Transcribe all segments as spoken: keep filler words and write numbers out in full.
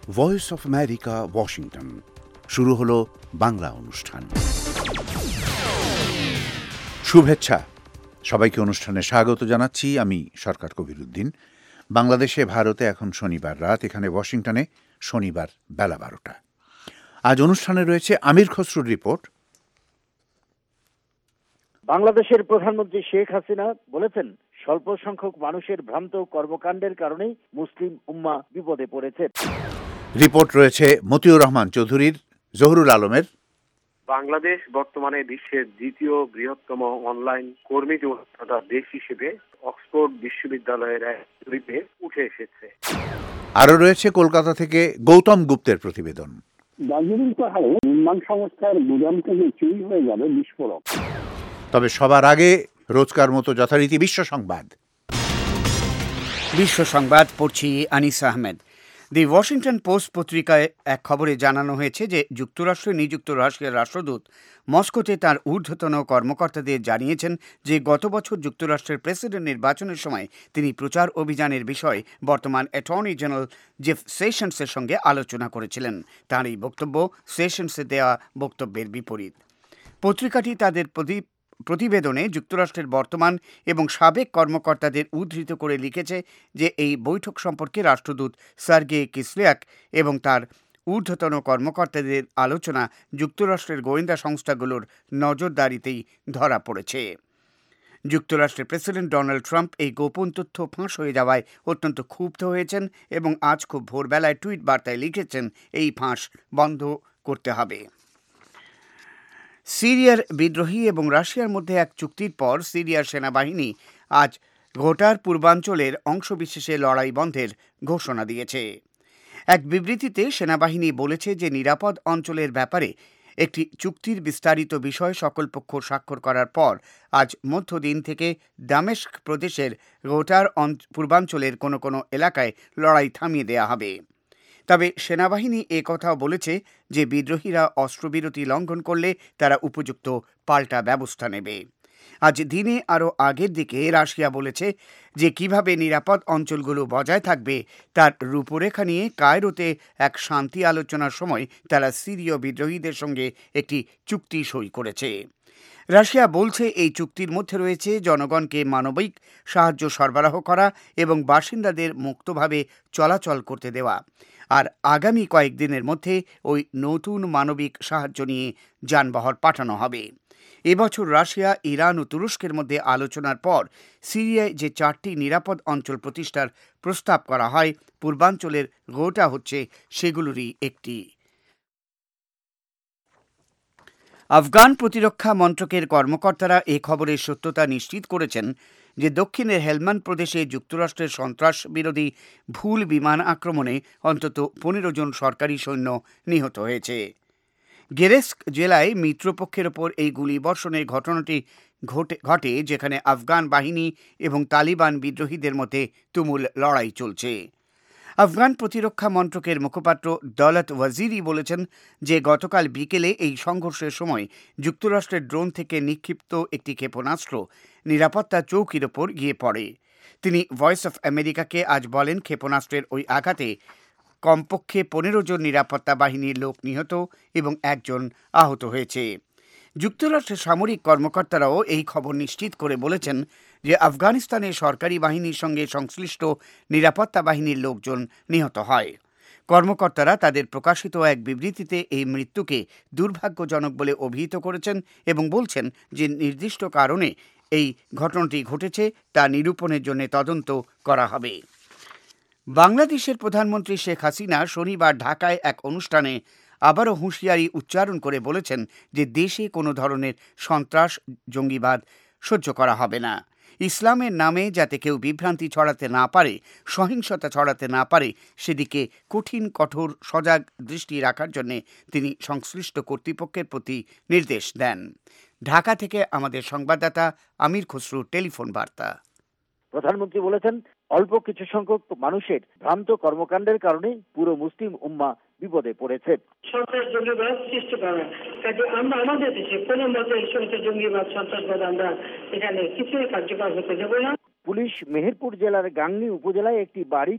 Voice of America, Washington. শুরু হলো বাংলা অনুষ্ঠান। শুভেচ্ছা, সবাইকে অনুষ্ঠানে স্বাগত জানাচ্ছি। আমি সরকার কবির উদ্দিন। বাংলাদেশে ভারতে এখন শনিবার রাত, এখানে ওয়াশিংটনে শনিবার বেলা বারোটা। আজ অনুষ্ঠানে রয়েছে আমির খসরুর রিপোর্ট। বাংলাদেশের প্রধানমন্ত্রী শেখ হাসিনা বলেছেন, স্বল্প সংখ্যক মানুষের ভ্রান্ত কর্মকাণ্ডের কারণেই মুসলিম উম্মাহ বিপদে পড়েছে। রিপোর্ট রয়েছে মতিউর রহমান চৌধুরীর, জহুরুল আলমের। বাংলাদেশ বর্তমানে বিশ্বের দ্বিতীয় বৃহত্তম অনলাইন কর্মী যৌনতা দেশ হিসেবে অক্সফোর্ড বিশ্ববিদ্যালয়ের এক জরিপে উঠে এসেছে। আরও রয়েছে কলকাতা থেকে গৌতম গুপ্তের প্রতিবেদন। দার্জিলিং পাহাড়ে নির্মাণ সংস্থার গুদাম থেকে চুরি হয়ে যাবে বিস্ফোরক। তবে সবার আগে রোজকার মতো যথারীতি বিশ্ব সংবাদ। বিশ্ব সংবাদ পড়ছি Anis Ahmed. The Washington Post পত্রিকায় এক খবরে জানানো হয়েছে যে যুক্তরাষ্ট্রে নিযুক্ত রাশিয়ার রাষ্ট্রদূত মস্কোতে তার ঊর্ধ্বতন কর্মকর্তাদের জানিয়েছেন যে গত বছর যুক্তরাষ্ট্রের প্রেসিডেন্ট নির্বাচনের সময় তিনি প্রচার অভিযানের বিষয়ে বর্তমান অ্যাটর্নি জেনারেল জেফ সেশনসের সঙ্গে আলোচনা করেছিলেন। তাঁর এই বক্তব্য সেশনসের দেওয়া বক্তব্যের বিপরীত। পত্রিকাটি তাদের প্রতি প্রতিবেদনে যুক্তরাষ্ট্রের বর্তমান এবং সাবেক কর্মকর্তাদের উদ্ধৃত করে লিখেছে যে এই বৈঠক সম্পর্কে রাষ্ট্রদূত সার্গে কিসলিয়াক এবং তার ঊর্ধ্বতন কর্মকর্তাদের আলোচনা যুক্তরাষ্ট্রের গোয়েন্দা সংস্থাগুলোর নজরদারিতেই ধরা পড়েছে। যুক্তরাষ্ট্রের প্রেসিডেন্ট ডোনাল্ড ট্রাম্প এই গোপন তথ্য ফাঁস হয়ে যাওয়ায় অত্যন্ত ক্ষুব্ধ হয়েছেন এবং আজ খুব ভোরবেলায় টুইট বার্তায় লিখেছেন, এই ফাঁস বন্ধ করতে হবে। সিরিয়ার বিদ্রোহী এবং রাশিয়ার মধ্যে এক চুক্তির পর সিরিয়ার সেনাবাহিনী আজ ঘোটার পূর্বাঞ্চলের অংশবিশেষে লড়াই বন্ধের ঘোষণা দিয়েছে। এক বিবৃতিতে সেনাবাহিনী বলেছে যে নিরাপদ অঞ্চলের ব্যাপারে একটি চুক্তির বিস্তারিত বিষয় সকল পক্ষ স্বাক্ষর করার পর আজ মধ্যদিন থেকে দামেস্ক প্রদেশের ঘোটার পূর্বাঞ্চলের কোনো কোনো এলাকায় লড়াই থামিয়ে দেওয়া হবে। তবে সেনাবাহিনী এ কথাও বলেছে যে বিদ্রোহীরা অস্ত্রবিরতি লঙ্ঘন করলে তারা উপযুক্ত পাল্টা ব্যবস্থা নেবে। আজ দিনে আরও আগের দিকে রাশিয়া বলেছে যে কিভাবে নিরাপদ অঞ্চলগুলো বজায় থাকবে তার রূপরেখা নিয়ে কায়রোতে এক শান্তি আলোচনার সময় তারা সিরীয় বিদ্রোহীদের সঙ্গে একটি চুক্তি সই করেছে। রাশিয়া বলছে এই চুক্তির মধ্যে রয়েছে জনগণকে মানবিক সাহায্য সরবরাহ করা এবং বাসিন্দাদের মুক্তভাবে চলাচল করতে দেওয়া, আর আগামী কয়েকদিনের মধ্যে ওই নতুন মানবিক সাহায্য নিয়ে যানবাহন পাঠানো হবে। এবছর রাশিয়া, ইরান ও তুরস্কের মধ্যে আলোচনার পর সিরিয়ায় যে চারটি নিরাপদ অঞ্চল প্রতিষ্ঠার প্রস্তাব করা হয়, পূর্বাঞ্চলের গোটা হচ্ছে সেগুলোরই একটি। আফগান প্রতিরক্ষা মন্ত্রকের কর্মকর্তারা এ খবরের সত্যতা নিশ্চিত করেছেন যে দক্ষিণের হেলমান্দ প্রদেশে যুক্তরাষ্ট্রের সন্ত্রাস বিরোধী ভুল বিমান আক্রমণে অন্তত পনেরো জন সরকারি সৈন্য নিহত হয়েছে। গেরেস্ক জেলায় মিত্রপক্ষের ওপর এই গুলিবর্ষণের ঘটনাটি ঘটে ঘটে যেখানে আফগান বাহিনী এবং তালিবান বিদ্রোহীদের মধ্যে তুমুল লড়াই চলছে। আফগান প্রতিরক্ষা মন্ত্রকের মুখপাত্র দৌলত ওয়াজিরি বলেছেন যে গতকাল বিকেলে এই সংঘর্ষের সময় যুক্তরাষ্ট্রের ড্রোন থেকে নিক্ষিপ্ত একটি ক্ষেপণাস্ত্র নিরাপত্তা চৌকির ওপর গিয়ে পড়ে। তিনি ভয়েস অফ আমেরিকাকে আজ বলেন, ক্ষেপণাস্ত্রের ওই আঘাতে কমপক্ষে পনেরো জন নিরাপত্তা বাহিনীর লোক নিহত এবং একজন আহত হয়েছে। যুক্তরাষ্ট্রের সামরিক কর্মকর্তারাও এই খবর নিশ্চিত করে বলেছেন যে আফগানিস্তানের সরকারি বাহিনীর সঙ্গে সংশ্লিষ্ট নিরাপত্তা বাহিনীর লোকজন নিহত হয়। কর্মকর্তারা তাদের প্রকাশিত এক বিবৃতিতে এই মৃত্যুকে দুর্ভাগ্যজনক বলে অভিহিত করেছেন এবং বলছেন যে নির্দিষ্ট কারণে এই ঘটনাটি ঘটেছে তা নিরূপণের জন্য তদন্ত করা হবে। বাংলাদেশের প্রধানমন্ত্রী শেখ হাসিনা শনিবার ঢাকায় এক অনুষ্ঠানে আবারও হুঁশিয়ারি উচ্চারণ করে বলেছেন যে দেশে কোনো ধরনের সন্ত্রাস, জঙ্গিবাদ সহ্য করা হবে না। ইসলামের নামে যাতে কেউ বিভ্রান্তি ছড়াতে না পারে, সহিংসতা ছড়াতে না পারে, সেদিকে কঠিন কঠোর সজাগ দৃষ্টি রাখার জন্য তিনি সংশ্লিষ্ট কর্তৃপক্ষের প্রতি নির্দেশ দেন। ঢাকা থেকে আমাদের সংবাদদাতা আমির খসরুর টেলিফোন বার্তা। প্রধানমন্ত্রী বলেছেন, অল্প কিছু সংখ্যক মানুষের ভ্রান্ত কর্মকাণ্ডের কারণে পুরো মুসলিম উম্মাহ বিপদে পড়েছে। সন্ত্রাস জঙ্গিবাদ সৃষ্টি করা, কাজে আমরা আমাদের দেশে কোনো মতে জঙ্গিবাদ সন্ত্রাসবাদ আমরা এখানে কিছুই কার্যকর হতে দেব না। পুলিশ মেহেরপুর জেলার গাংনী উপজেলায় একটি বাড়িতে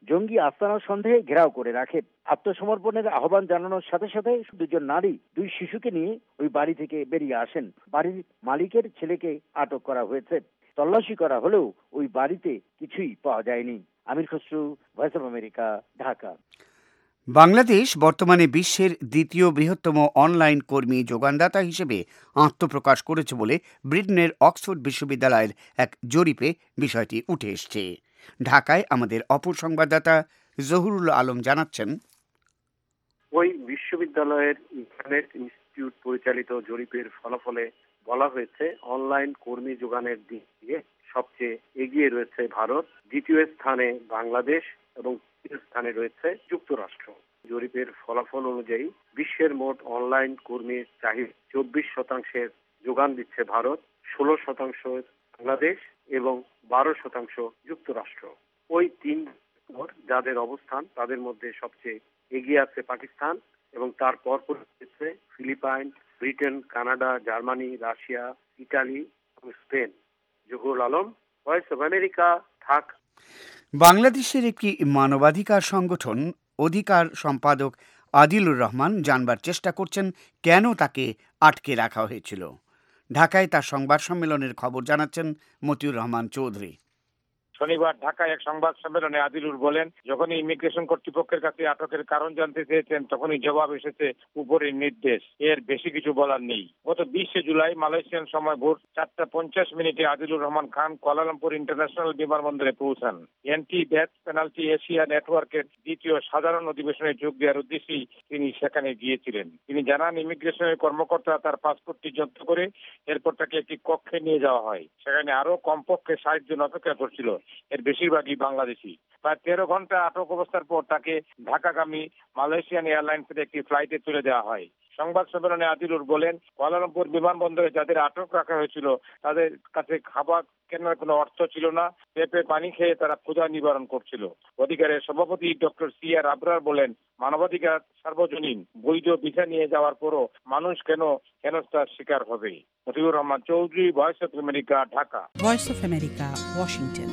জঙ্গি আস্তানা সন্দেহে ঘেরাও করে রাখে। আত্মসমর্পণের আহ্বান জানানোর সাথে সাথে দুজন নারী দুই শিশুকে নিয়ে ওই বাড়ি থেকে বেরিয়ে আসেন। বাড়ির মালিকের ছেলেকে আটক করা হয়েছে। তল্লাশি করা হলেও ওই বাড়িতে কিছুই পাওয়া যায়নি। Amir Khasru, voice of America, Dhaka. বাংলাদেশ বর্তমানে বিশ্বের দ্বিতীয় বৃহত্তম অনলাইন কর্মী যোগানদাতা হিসেবে আত্মপ্রকাশ করেছে বলে ব্রিটেনের অক্সফোর্ড বিশ্ববিদ্যালয়ের এক জরিপে বিষয়টি উঠে এসছে। ঢাকায় আমাদের অপর সংবাদদাতা জহুরুল আলম জানাচ্ছেন, ওই বিশ্ববিদ্যালয়ের ইন্টারনেট ইনস্টিটিউট পরিচালিত জরিপের ফলাফলে বলা হয়েছে অনলাইন কর্মী যোগানের দিক দিয়ে সবচেয়ে এগিয়ে রয়েছে ভারত, দ্বিতীয় স্থানে বাংলাদেশ এবং তৃতীয় স্থানে রয়েছে যুক্তরাষ্ট্র। জরিপের ফলাফল অনুযায়ী বিশ্বের মোট অনলাইন কর্মীর চাহিদা চব্বিশ শতাংশের যোগান দিচ্ছে ভারত, ষোলো শতাংশ বাংলাদেশ এবং বারো শতাংশ যুক্তরাষ্ট্র। ওই তিন যাদের অবস্থান তাদের মধ্যে সবচেয়ে এগিয়ে আছে পাকিস্তান এবং তার পরপর রয়েছে Philippines, Britain, Canada, Germany, Russia, Italy এবং Spain. Zahurul Alam, voice of America, Dhaka. বাংলাদেশের একটি মানবাধিকার সংগঠন অধিকার সম্পাদক আদিলুর রহমান জানবার চেষ্টা করছেন কেন তাকে আটকে রাখা হয়েছিল। ঢাকায় তার সংবাদ সম্মেলনের খবর জানাচ্ছেন মতিউর রহমান চৌধুরী। শনিবার ঢাকায় এক সংবাদ সম্মেলনে আদিলুর বলেন, যখনই ইমিগ্রেশন কর্তৃপক্ষের কাছে আটকের কারণ জানতে চেয়েছেন তখনই জবাব এসেছে উপরের নির্দেশ, এর বেশি কিছু বলার নেই। গত বিশে জুলাই মালয়েশিয়ান সময় ভোর চারটা পঞ্চাশ মিনিটে আদিলুর রহমান খান কুয়ালালামপুর ইন্টারন্যাশনাল বিমানবন্দরে পৌঁছান। অ্যান্টি ডেথ পেনাল্টি এশিয়া নেটওয়ার্কের দ্বিতীয় সাধারণ অধিবেশনে যোগ দেওয়ার উদ্দেশ্যেই তিনি সেখানে গিয়েছিলেন। তিনি জানান, ইমিগ্রেশনের কর্মকর্তা তার পাসপোর্টটি জব্দ করে এরপর তাকে একটি কক্ষে নিয়ে যাওয়া হয়। সেখানে আরো কমপক্ষে ষাট জন অপেক্ষা করছিল, এর বেশিরভাগই বাংলাদেশি। প্রায় তেরো ঘন্টা আটক অবস্থার পর তাকে ঢাকাগামী মালয়েশিয়ান এয়ারলাইন্সের একটি ফ্লাইটে তুলে দেওয়া হয়। সংবাদ সম্মেলনে আদিলুর বলেন, কুয়ালালামপুর বিমানবন্দরে যাদের আটক রাখা হয়েছিল তাদের কাছে খাবার কেনার কোনো অর্থ ছিল না, পেঁপে পানি খেয়ে তারা ক্ষুধা নিবারণ করছিল। অধিকারের সভাপতি ডক্টর সি আর আবরার বলেন, মানবাধিকার সার্বজনীন, বৈধ ভিসা নিয়ে যাওয়ার পরও মানুষ কেন হেনস্থার শিকার হবে। Motiur Rahman Chowdhury, voice of America, Dhaka. Voice of America, Washington.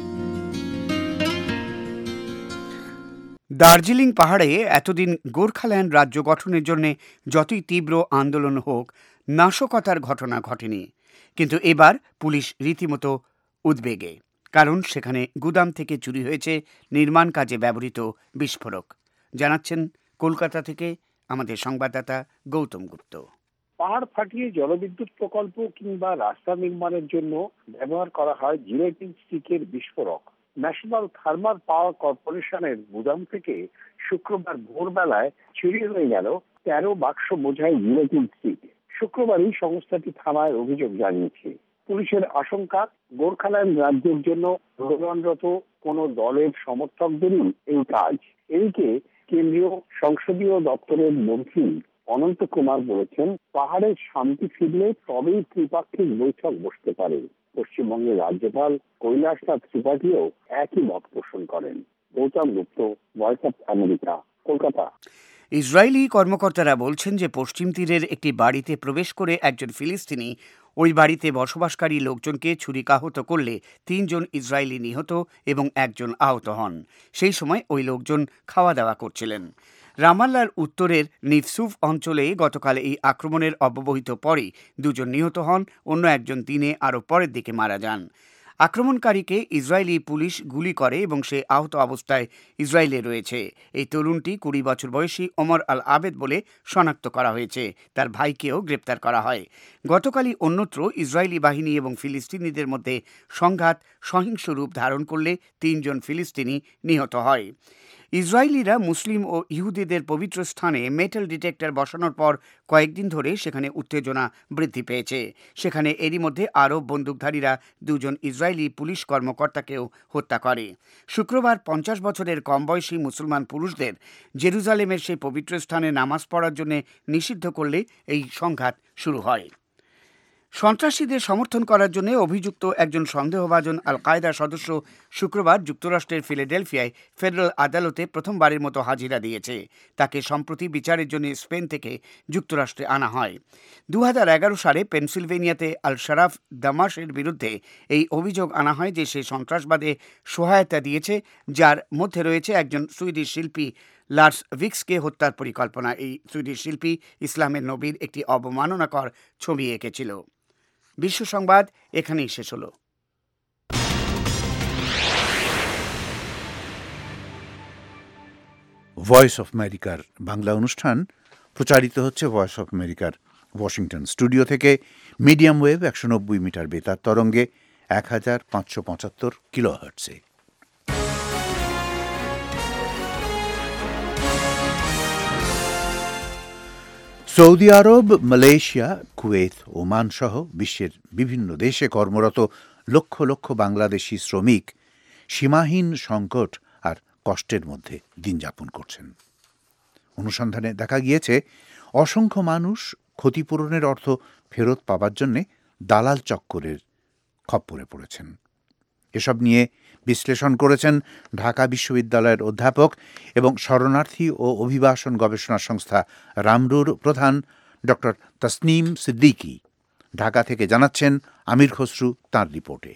Darjeeling পাহাড়ে এতদিন গোর্খাল্যান্ড রাজ্য গঠনের জন্য যতই তীব্র আন্দোলন হোক, নাশকতার ঘটনা ঘটেনি। কিন্তু এবার পুলিশ রীতিমতো উদ্বেগে, কারণ সেখানে গুদাম থেকে চুরি হয়েছে নির্মাণ কাজে ব্যবহৃত বিস্ফোরক। জানাচ্ছেন কলকাতা থেকে আমাদের সংবাদদাতা গৌতম গুপ্ত। পাহাড় ফাটিয়ে জলবিদ্যুৎ প্রকল্প কিংবা রাস্তা নির্মাণের জন্য ব্যবহার করা হয় জিলেটিন স্টিকের বিস্ফোরক। ন্যাশনাল থার্মাল পাওয়ার কর্পোরেশনের গুদাম থেকে শুক্রবার ভোরবেলায় চুরি হয়ে গেল তেরো বাক্স বোঝাই জিলেটিন স্টিক। শুক্রবারই সংস্থাটি থানায় অভিযোগ জানিয়েছে। পুলিশের আশঙ্কা, গোর্খাল্যান্ড রাজ্যের জন্য প্রধানরত কোন দলের সমর্থকদেরই এই কাজ। এদিকে কেন্দ্রীয় সংসদীয় দপ্তরের মন্ত্রী অনন্ত কুমার বলেছেন, পাহাড়ের শান্তি ফিরলে তবেই ত্রিপাক্ষিক বৈঠক বসতে পারে। পশ্চিমবঙ্গের রাজ্যপাল কৈলাসনাথ ত্রিপাঠীও একই মত পোষণ করেন। Goutam Gupta, voice of America, Kolkata. Israeli কর্মকর্তারা বলছেন যে পশ্চিম তীরের একটি বাড়িতে প্রবেশ করে একজন ফিলিস্তিনি ওই বাড়িতে বসবাসকারী লোকজনকে ছুরিকাহত করলে তিনজন ইসরায়েলি নিহত এবং একজন আহত হন। সেই সময় ওই লোকজন খাওয়া দাওয়া করছিলেন। রামাল্লার উত্তরের নিফসুফ অঞ্চলে গতকাল এই আক্রমণের অব্যবহিত পরেই দুজন নিহত হন, অন্য একজন দিনে আরও পরের দিকে মারা যান। আক্রমণকারীকে ইসরায়েলি পুলিশ গুলি করে এবং সে আহত অবস্থায় ইসরায়েলে রয়েছে। এই তরুণটি কুড়ি বছর বয়সী ওমর আল আবেদ বলে শনাক্ত করা হয়েছে। তার ভাইকেও গ্রেপ্তার করা হয়। গতকালই অন্যত্র ইসরায়েলি বাহিনী এবং ফিলিস্তিনিদের মধ্যে সংঘাত সহিংস রূপ ধারণ করলে তিনজন ফিলিস্তিনি নিহত হয়। ইসরায়েলিরা মুসলিম ও ইহুদিদের পবিত্র স্থানে মেটাল ডিটেক্টর বসানোর পর কয়েকদিন ধরে সেখানে উত্তেজনা বৃদ্ধি পেয়েছে। সেখানে এরই মধ্যে আরব বন্দুকধারীরা দুজন ইসরায়েলি পুলিশ কর্মকর্তাকেও হত্যা করে। শুক্রবার পঞ্চাশ বছরের কম বয়সী মুসলমান পুরুষদের জেরুজালেমের সেই পবিত্র স্থানে নামাজ পড়ার জন্য নিষিদ্ধ করলে এই সংঘাত শুরু হয়। সন্ত্রাসীদের সমর্থন করার জন্য অভিযুক্ত একজন সন্দেহভাজন আল কায়দার সদস্য শুক্রবার যুক্তরাষ্ট্রের ফিলাডেলফিয়ায় ফেডারেল আদালতে প্রথমবারের মতো হাজিরা দিয়েছে। তাকে সম্প্রতি বিচারের জন্য স্পেন থেকে যুক্তরাষ্ট্রে আনা হয়। দু হাজার এগারো সালে পেনসিলভেনিয়াতে আল শারাফ দামাসের বিরুদ্ধে এই অভিযোগ আনা হয় যে সে সন্ত্রাসবাদে সহায়তা দিয়েছে, যার মধ্যে রয়েছে একজন সুইডিশ শিল্পী লার্স ভিক্সকে হত্যার পরিকল্পনা। এই সুইডিশ শিল্পী ইসলামের নবীর একটি অবমাননাকর ছবি এঁকেছিল। বিশ্ব সংবাদ এখানেই শেষ হলো। ভয়েস অফ আমেরিকার বাংলা অনুষ্ঠান প্রচারিত হচ্ছে ভয়েস অফ আমেরিকার ওয়াশিংটন স্টুডিও থেকে মিডিয়াম ওয়েভ একশো নব্বই মিটার বেতার তরঙ্গে এক হাজার পাঁচশো পঁচাত্তর কিলোহার্টসে। সৌদি আরব, মালয়েশিয়া, কুয়েত, ওমান সহ বিশ্বের বিভিন্ন দেশে কর্মরত লক্ষ লক্ষ বাংলাদেশি শ্রমিক সীমাহীন সংকট আর কষ্টের মধ্যে দিন যাপন করছেন। অনুসন্ধানে দেখা গিয়েছে অসংখ্য মানুষ ক্ষতিপূরণের অর্থ ফেরত পাবার জন্যে দালাল চক্করের খপ্পরে পড়েছেন। এসব নিয়ে বিশ্লেষণ করেছেন ঢাকা বিশ্ববিদ্যালয়ের অধ্যাপক এবং শরণার্থী ও অভিবাসন গবেষণা সংস্থা রামরুর প্রধান ডক্টর তাসনিম সিদ্দিকী। ঢাকা থেকে জানাচ্ছেন আমির খসরু তাঁর রিপোর্টে।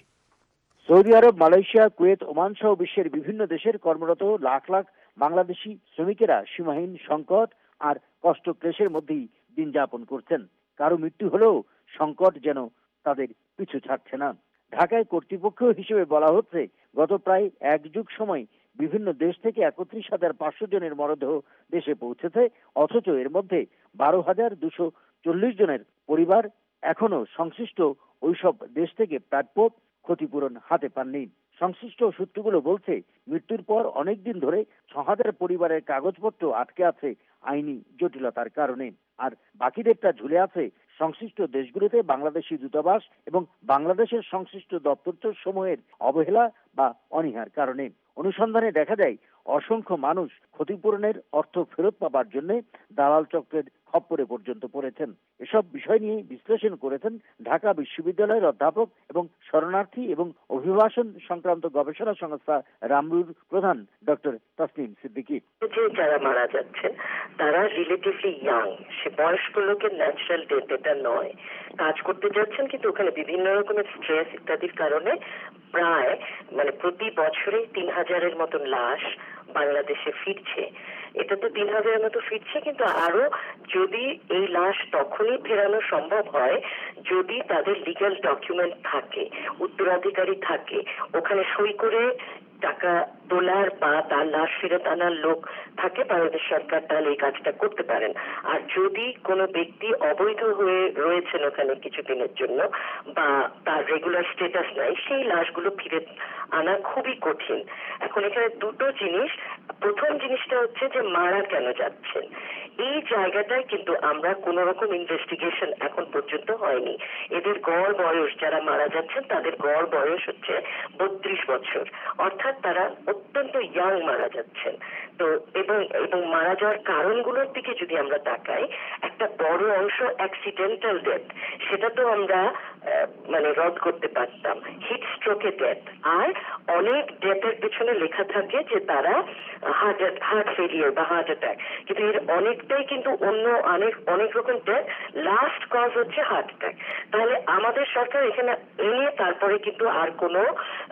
সৌদি আরব, মালয়েশিয়া, কুয়েত, ওমান সহ বিশ্বের বিভিন্ন দেশের কর্মরত লাখ লাখ বাংলাদেশি শ্রমিকেরা সীমাহীন সংকট আর কষ্ট ক্লেশের মধ্যেই দিন যাপন করছেন। কারো মৃত্যু হলেও সংকট যেন তাদের পিছু ছাড়ছে না। ঢাকায় কর্তৃপক্ষ হিসেবে বলা হচ্ছে, গত প্রায় এক যুগ সময় বিভিন্ন দেশ থেকে একত্রিশ হাজার পাঁচশো জনের মরদেহ দেশে পৌঁছেছে, অথচ এর মধ্যে বারো হাজার দুশো চল্লিশ জনের পরিবার এখনো সংশ্লিষ্ট ওইসব দেশ থেকে প্রাপ্য ক্ষতিপূরণ হাতে পাননি। সংশ্লিষ্ট সূত্রগুলো বলছে, মৃত্যুর পর অনেকদিন ধরে ছ হাজার পরিবারের কাগজপত্র আটকে আছে আইনি জটিলতার কারণে, আর বাকিদেরটা ঝুলে আছে সংশ্লিষ্ট দেশগুলোতে বাংলাদেশি দূতাবাস এবং বাংলাদেশের সংশ্লিষ্ট দপ্তর সমূহের অবহেলা বা অনীহার কারণে। অনুসন্ধানে দেখা যায়, অসংখ্য মানুষ ক্ষতিপূরণের অর্থ ফেরত পাবার জন্য দালাল চক্রের খপ্পরে পর্যন্ত পড়েছেন। এসব বিষয় নিয়ে বিশ্লেষণ করেছেন ঢাকা বিশ্ববিদ্যালয়ের অধ্যাপক এবং শরণার্থী এবং অভিবাসন সংক্রান্ত গবেষণা সংস্থা রামরুর প্রধান ডক্টর তাসনিম সিদ্দিকী। যে যারা মারা যাচ্ছেন তারা রিলেটিভলি ইয়াং, সে বয়স্ক লোকের ন্যাচারাল ডেথ এটা নয়। কাজ করতে যাচ্ছেন কিন্তু ওখানে বিভিন্ন রকমের স্ট্রেস ইত্যাদির কারণে প্রায় মানে প্রতি বছরে তিন হাজারের মতন লাশ বাংলাদেশে ফিরছে। এটা তো তিন হাজারের মতো ফিরছে, কিন্তু আরো যদি এই লাশ তখনই ফেরানো সম্ভব হয় যদি তাদের লিগ্যাল ডকুমেন্ট থাকে, উত্তরাধিকারী থাকে, ওখানে সই করে টাকা তোলার বা তার লাশ ফেরত আনার লোক থাকে বাংলাদেশ সরকার, তাহলে এই কাজটা করতে পারেন। আর যদি কোনো ব্যক্তি অবৈধ হয়ে রয়েছেন ওখানে কিছুদিনের জন্য বা তার রেগুলার স্ট্যাটাস নাই, সেই লাশগুলো ফিরে আনা খুবই কঠিন। এখন এখানে দুটো জিনিস। প্রথম জিনিসটা হচ্ছে যে মারা কেন যাচ্ছেন, এই জায়গাটায় কিন্তু আমরা কোন রকম ইনভেস্টিগেশন এখন পর্যন্ত হয়নি। এদের গড় বয়স, যারা মারা যাচ্ছেন তাদের গড় বয়স হচ্ছে বত্রিশ বছর, অর্থাৎ তারা অত্যন্ত ইয়াং মারা যাচ্ছেন। তো এবং এবং মারা যাওয়ার কারণগুলোর দিকে যদি আমরা তাকাই, একটা বড় অংশ অ্যাক্সিডেন্টাল ডেথ, সেটা তো আমরা মানে রদ করতে পারতাম, হিট স্ট্রোকে ডেথ। আর অনেক ডেথের পেছনে লেখা থাকে যে তারা হার্ট হার্ট ফেলিয়ার বা হার্ট অ্যাটাক, কিন্তু এর অনেকটাই কিন্তু অন্য অনেক অনেক রকম ডেথ লাস্ট কজ হচ্ছে হার্ট অ্যাটাক। তাহলে আমাদের সরকার এখানে এনে তারপরে কিন্তু আর কোনো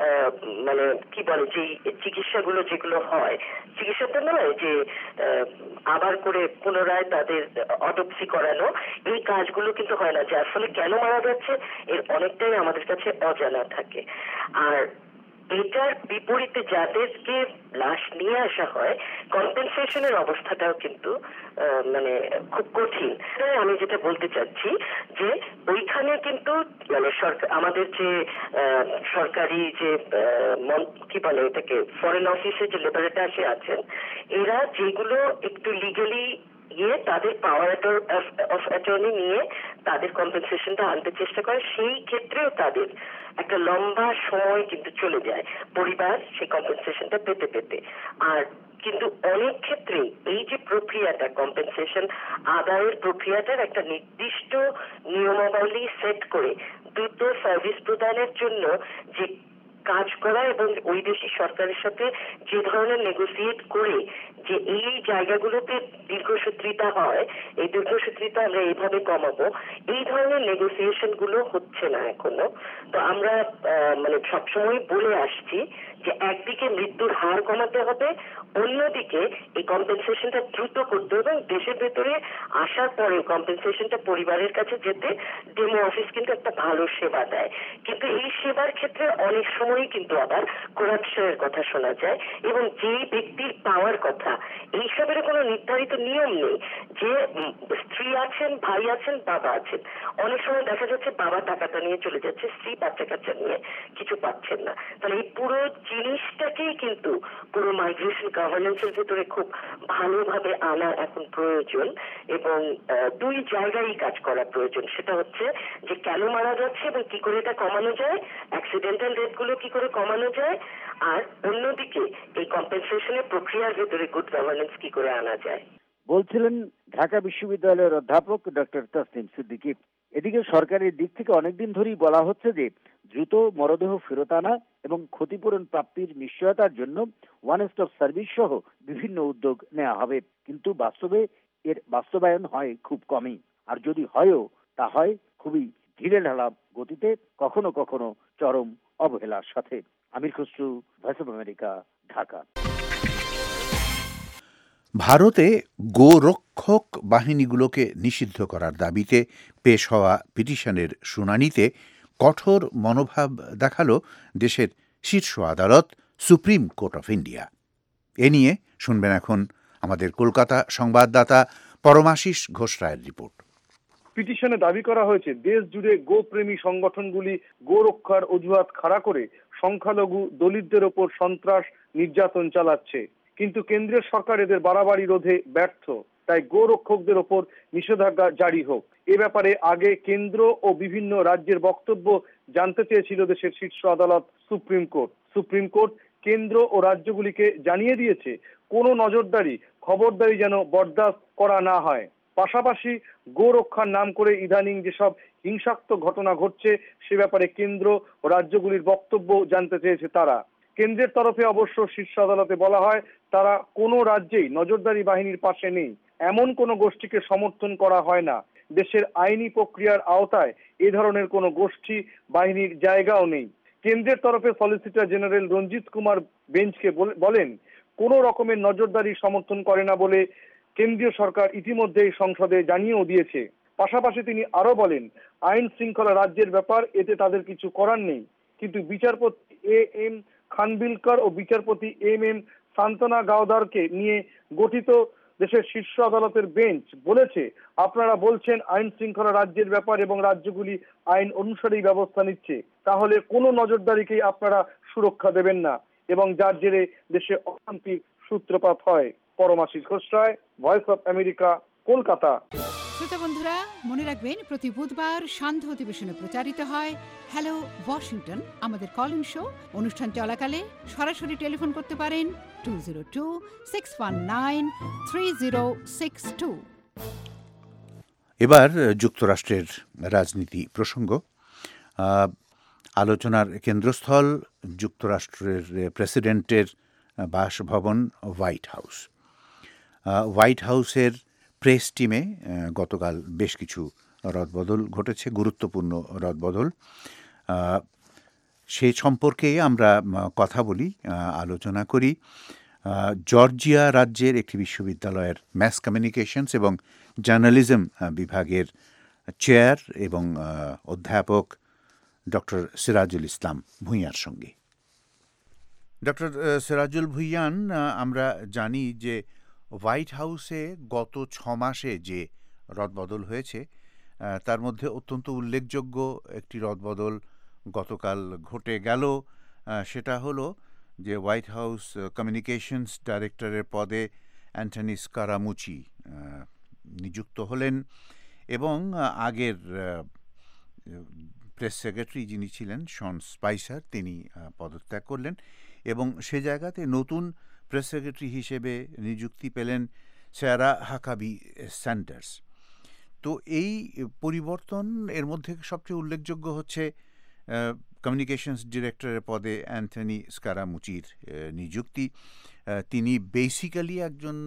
মানে কি বলে যে চিকিৎসাগুলো যেগুলো হয়, চিকিৎসা তো নয় যে আবার করে পুনরায় তাদের অটোপসি করানো, এই কাজগুলো কিন্তু হয় না, যার ফলে কেন মারা যাচ্ছে এর অনেকটাই আমাদের কাছে অজানা থাকে। আর এটার বিপরীতে যাদেরকে লাশ নিয়ে আসা হয়, কম্পেনসেশনের অবস্থাটাও কিন্তু মানে খুব কঠিন। আমি যেটা বলতে চাচ্ছি যে ওইখানে কিন্তু মানে সরকার, আমাদের যে সরকারি যে কি বলে এটাকে ফরেন অফিসে যে লেবারেটার আছেন, এরা যেগুলো একটু লিগালি গিয়ে তাদের পাওয়ার অফ অ্যাটর্নি নিয়ে তাদের কম্পেনসেশনটা আনতে চেষ্টা করে। সেই ক্ষেত্রেও তাদের একটা লম্বা সময় কিন্তু চলে যায় পরিবার সেই কম্পেনসেশনটা পেতে পেতে। আর কিন্তু অনেক ক্ষেত্রে এই যে প্রক্রিয়াটা কম্পেনসেশন আদায়ের প্রক্রিয়াটার একটা নির্দিষ্ট নিয়মাবলী সেট করে দ্রুত সার্ভিস প্রদানের জন্য যে কাজ করা এবং ওই দেশি সরকারের সাথে যে ধরনের নেগোসিয়েট করে যে এই জায়গাগুলোতে দীর্ঘসূত্রিতা হয়, এই দীর্ঘসূত্রিতা আমরা এইভাবে কমাবো, এই ধরনের নেগোসিয়েশন গুলো হচ্ছে না এখনো। তো আমরা মানে সবসময় বলে আসছি যে একদিকে মৃত্যুর হার কমাতে হবে, অন্যদিকে এই কম্পেনসেশনটা দ্রুত করতে হবে এবং দেশের ভেতরে আসার পরে কম্পেনসেশনটা পরিবারের কাছে যেতে ডেমো অফিস কিন্তু একটা ভালো সেবা দেয়। কিন্তু এই সেবার ক্ষেত্রে অনেক সময়ই কিন্তু আবার করাপশনের কথা শোনা যায় এবং যে ব্যক্তির পাওয়ার কথা এইসবের কোনো নির্ধারিত নিয়ম নেই। যে স্ত্রী আছেন, ভাই আছেন, বাবা আছেন, অনেক সময় দেখা যাচ্ছে বাবা টাকাটা নিয়ে চলে যাচ্ছে, স্ত্রী বাচ্চা কাচ্চা নিয়ে কিছু পাচ্ছেন না। তাহলে এই পুরো জিনিসটাকেই কিন্তু পুরো মাইগ্রেশন গভর্নেন্সের ভেতরে খুব ভালোভাবে আনা এখন প্রয়োজন এবং দুই জায়গায় কাজ করা প্রয়োজন। সেটা হচ্ছে যে কেন মারা যাচ্ছে এবং কি করে এটা কমানো যায়, অ্যাক্সিডেন্টাল ডেথ গুলো কি করে কমানো যায়, আর অন্যদিকে এই কম্পেনসেশনের প্রক্রিয়ার ভেতরে গুড গভর্নেন্স কি করে আনা যায়। বলছিলেন ঢাকা বিশ্ববিদ্যালয়ের অধ্যাপক ডক্টর তাসনিম সিদ্দিকী। এদিকে সরকারের দিক থেকে অনেকদিন ধরেই বলা হচ্ছে যে দ্রুত মরদেহ ফেরত আনা এবং ক্ষতিপূরণ প্রাপ্তির নিশ্চয়তার জন্য ওয়ান স্টপ সার্ভিস সহ বিভিন্ন উদ্যোগ নেওয়া হবে, কিন্তু বাস্তবে এর বাস্তবায়ন হয় খুব কমই, আর যদি হয়ও তা হয় খুবই ঢিলে ঢালা গতিতে, কখনো কখনো চরম অবহেলার সাথে। Amir Khasru, voice of America, Dhaka. ভারতে গোরক্ষক বাহিনীগুলোকে নিষিদ্ধ করার দাবিতে পেশ হওয়া পিটিশনের শুনানিতে কঠোর মনোভাব দেখালো দেশের শীর্ষ আদালত সুপ্রিম কোর্ট অফ ইন্ডিয়া। এ নিয়ে শুনবেন এখন আমাদের কলকাতা সংবাদদাতা পরমাশিস ঘোষ রায়ের রিপোর্ট। পিটিশনে দাবি করা হয়েছে দেশ জুড়ে গোপ্রেমী সংগঠনগুলি গোরক্ষার অজুহাত খাড়া করে সংখ্যালঘু দলিতদের ওপর সন্ত্রাস নির্যাতন চালাচ্ছে, কিন্তু কেন্দ্রীয় সরকার এদের বাড়াবাড়ি রোধে ব্যর্থ। তাই গোরক্ষকদের ওপর নিষেধাজ্ঞা জারি হোক। এ ব্যাপারে আগে কেন্দ্র ও বিভিন্ন রাজ্যের বক্তব্য জানতে চেয়েছিল দেশের শীর্ষ আদালত সুপ্রিম কোর্ট। সুপ্রিম কোর্ট কেন্দ্র ও রাজ্যগুলিকে জানিয়ে দিয়েছে কোনো নজরদারি খবরদারি যেন বরদাস্ত করা না হয়। পাশাপাশি গোরক্ষার নাম করে ইদানিং যেসব হিংসাত্মক ঘটনা ঘটছে সে ব্যাপারে কেন্দ্র ও রাজ্যগুলির বক্তব্য জানতে চেয়েছে তারা। কেন্দ্রের তরফে অবশ্য শীর্ষ আদালতে বলা হয় তারা কোনো রাজ্যেই নজরদারি বাহিনীর পাশে নেই, এমন কোনো গোষ্ঠীকে সমর্থন করা হয় না। দেশের আইনি প্রক্রিয়ার আওতায় এ ধরনের কোনো গোষ্ঠী বাহিনীর জায়গাও নেই। কেন্দ্রের তরফে সলিসিটর জেনারেল রঞ্জিত কুমার বেঞ্চকে বলেন কোনো রকমের নজরদারি সমর্থন করে না বলে কেন্দ্রীয় সরকার ইতিমধ্যেই সংসদে জানিয়েও দিয়েছে। পাশাপাশি তিনি আরো বলেন আইন শৃঙ্খলা রাজ্যের ব্যাপার, এতে তাদের কিছু করার নেই। কিন্তু বিচারপতি এ এম খানবিলকর ও বিচারপতি এম এম সান্তনা গাওদারকে নিয়ে গঠিত দেশের শীর্ষ আদালতের বেঞ্চ বলেছে আপনারা বলছেন আইন শৃঙ্খলা রাজ্যের ব্যাপার এবং রাজ্যগুলি আইন অনুসারেই ব্যবস্থা নিচ্ছে, তাহলে কোনো নজরদারিকেই আপনারা সুরক্ষা দেবেন না এবং যার জেরে দেশে অশান্তির সূত্রপাত হয়। Paramashis Ghosh Roy, voice of America, Kolkata. শ্রোতা বন্ধুরা, মনে রাখবেন প্রতি বুধবার সান্ধ্য অধিবেশনে প্রচারিত হয় হ্যালো ওয়াশিংটন, আমাদের কল ইন শো। অনুষ্ঠান চলাকালে সরাসরি টেলিফোন করতে পারেন two zero two six one nine three zero six two. এবার যুক্তরাষ্ট্রের রাজনীতি প্রসঙ্গ। আলোচনার কেন্দ্রস্থল যুক্তরাষ্ট্রের প্রেসিডেন্টের বাসভবন হোয়াইট হাউস। হোয়াইট হাউসের প্রেস টিমে গতকাল বেশ কিছু রদবদল ঘটেছে, গুরুত্বপূর্ণ রদবদল। সে সম্পর্কে আমরা কথা বলি, আলোচনা করি। জর্জিয়া রাজ্যের একটি বিশ্ববিদ্যালয়ের ম্যাস কমিউনিকেশনস এবং জার্নালিজম বিভাগের চেয়ার এবং অধ্যাপক ডক্টর সিরাজুল ইসলাম ভূঁইয়ার সঙ্গে। ডক্টর সিরাজুল ভূঁইয়ান, আমরা জানি যে হোয়াইট হাউসে গত ছ মাসে যে রদবদল হয়েছে তার মধ্যে অত্যন্ত উল্লেখযোগ্য একটি রদবদল গতকাল ঘটে গেল। সেটা হলো যে হোয়াইট হাউস কমিউনিকেশনস ডাইরেক্টরের পদে অ্যান্টনি স্কারামুচি নিযুক্ত হলেন এবং আগের প্রেস সেক্রেটারি যিনি ছিলেন শন স্পাইসার তিনি পদত্যাগ করলেন এবং সে জায়গাতে নতুন প্রেস সেক্রেটারি হিসেবে নিযুক্তি পেলেন সারা হাকাবি স্যান্ডার্স। তো এই পরিবর্তন এর মধ্যে সবচেয়ে উল্লেখযোগ্য হচ্ছে কমিউনিকেশনস ডিরেক্টরের পদে অ্যান্থনি স্কারামুচির নিযুক্তি। তিনি বেসিক্যালি একজন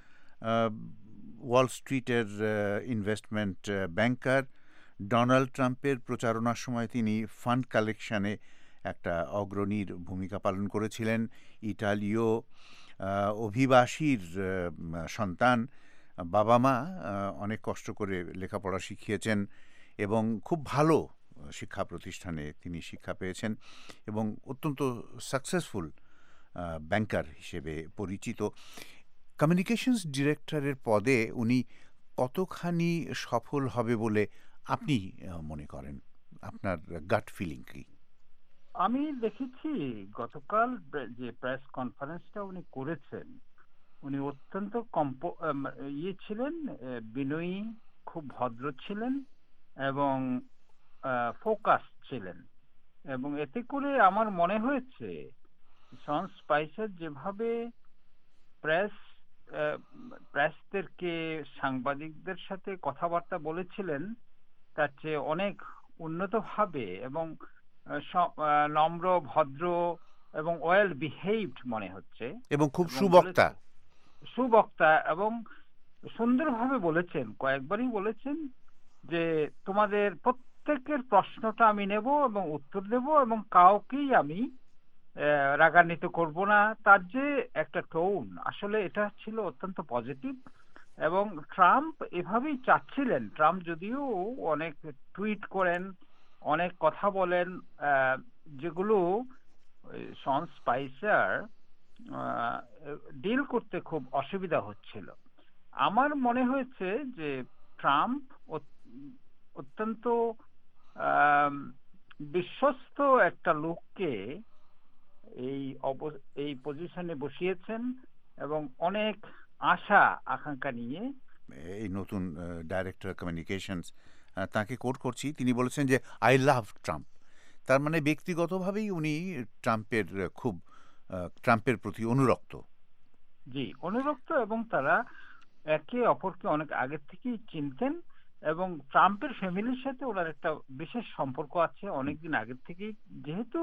ওয়াল স্ট্রিটের ইনভেস্টমেন্ট ব্যাংকার। ডোনাল্ড ট্রাম্পের প্রচারণার সময় তিনি ফান্ড কালেকশানে একটা অগ্রণীর ভূমিকা পালন করেছিলেন। ইটালীয় অভিবাসীর সন্তান, বাবা মা অনেক কষ্ট করে লেখাপড়া শিখিয়েছেন এবং খুব ভালো শিক্ষা প্রতিষ্ঠানে তিনি শিক্ষা পেয়েছেন এবং অত্যন্ত সাকসেসফুল ব্যাংকার হিসেবে পরিচিত। কমিউনিকেশনস ডিরেক্টরের পদে উনি কতখানি সফল হবে বলে আপনি মনে করেন? আপনার গাট ফিলিং কি? আমি দেখেছি গতকাল যে প্রেস কনফারেন্সটা উনি করেছেন, উনি অত্যন্ত কম্প ইয়ে ছিলেন, বিনয়ী, খুব ভদ্র ছিলেন এবং ফোকাস ছিলেন এবং এতে করে আমার মনে হয়েছে শন স্পাইসার যেভাবে প্রেস প্রেসদেরকে সাংবাদিকদের সাথে কথাবার্তা বলেছিলেন তার চেয়ে অনেক উন্নতভাবে এবং নম্র, ভদ্র এবং ওয়েল বিহেভড মনে হচ্ছে এবং খুব সুবক্তা সুবক্তা এবং সুন্দরভাবে বলেছেন। কয়েকবারই বলেছেন যে তোমাদের প্রত্যেকের প্রশ্নটা আমি নেব এবং উত্তর দেব এবং কাউকেই আমি রাগান্বিত করব না। তার যে একটা টোন, আসলে এটা ছিল অত্যন্ত পজিটিভ এবং ট্রাম্প এভাবেই চাচ্ছিলেন। ট্রাম্প যদিও অনেক টুইট করেন, অনেক কথা বলেন, যেগুলো শন স্পাইসার ডিল করতে খুব অসুবিধা হচ্ছিল। আমার মনে হয়েছে যে ট্রাম্প অত্যন্ত বিশ্বস্ত একটা লোককে এই এই পজিশনে বসিয়েছেন এবং অনেক আশা আকাঙ্ক্ষা নিয়ে এই নতুন ডাইরেক্টর কমিউনিকেশনস, তাকে কোট করছি, তিনি বলেছেন যে আই লাভ ট্রাম্প। তার মানে ব্যক্তিগতভাবেই উনি ট্রাম্পের খুব ট্রাম্পের প্রতি অনুরক্ত। জি, অনুরক্ত এবং তারা একে অপরকে অনেক আগের থেকেই চিনতেন এবং ট্রাম্পের ফ্যামিলির সাথে ওনার একটা বিশেষ সম্পর্ক আছে অনেকদিন আগের থেকেই। যেহেতু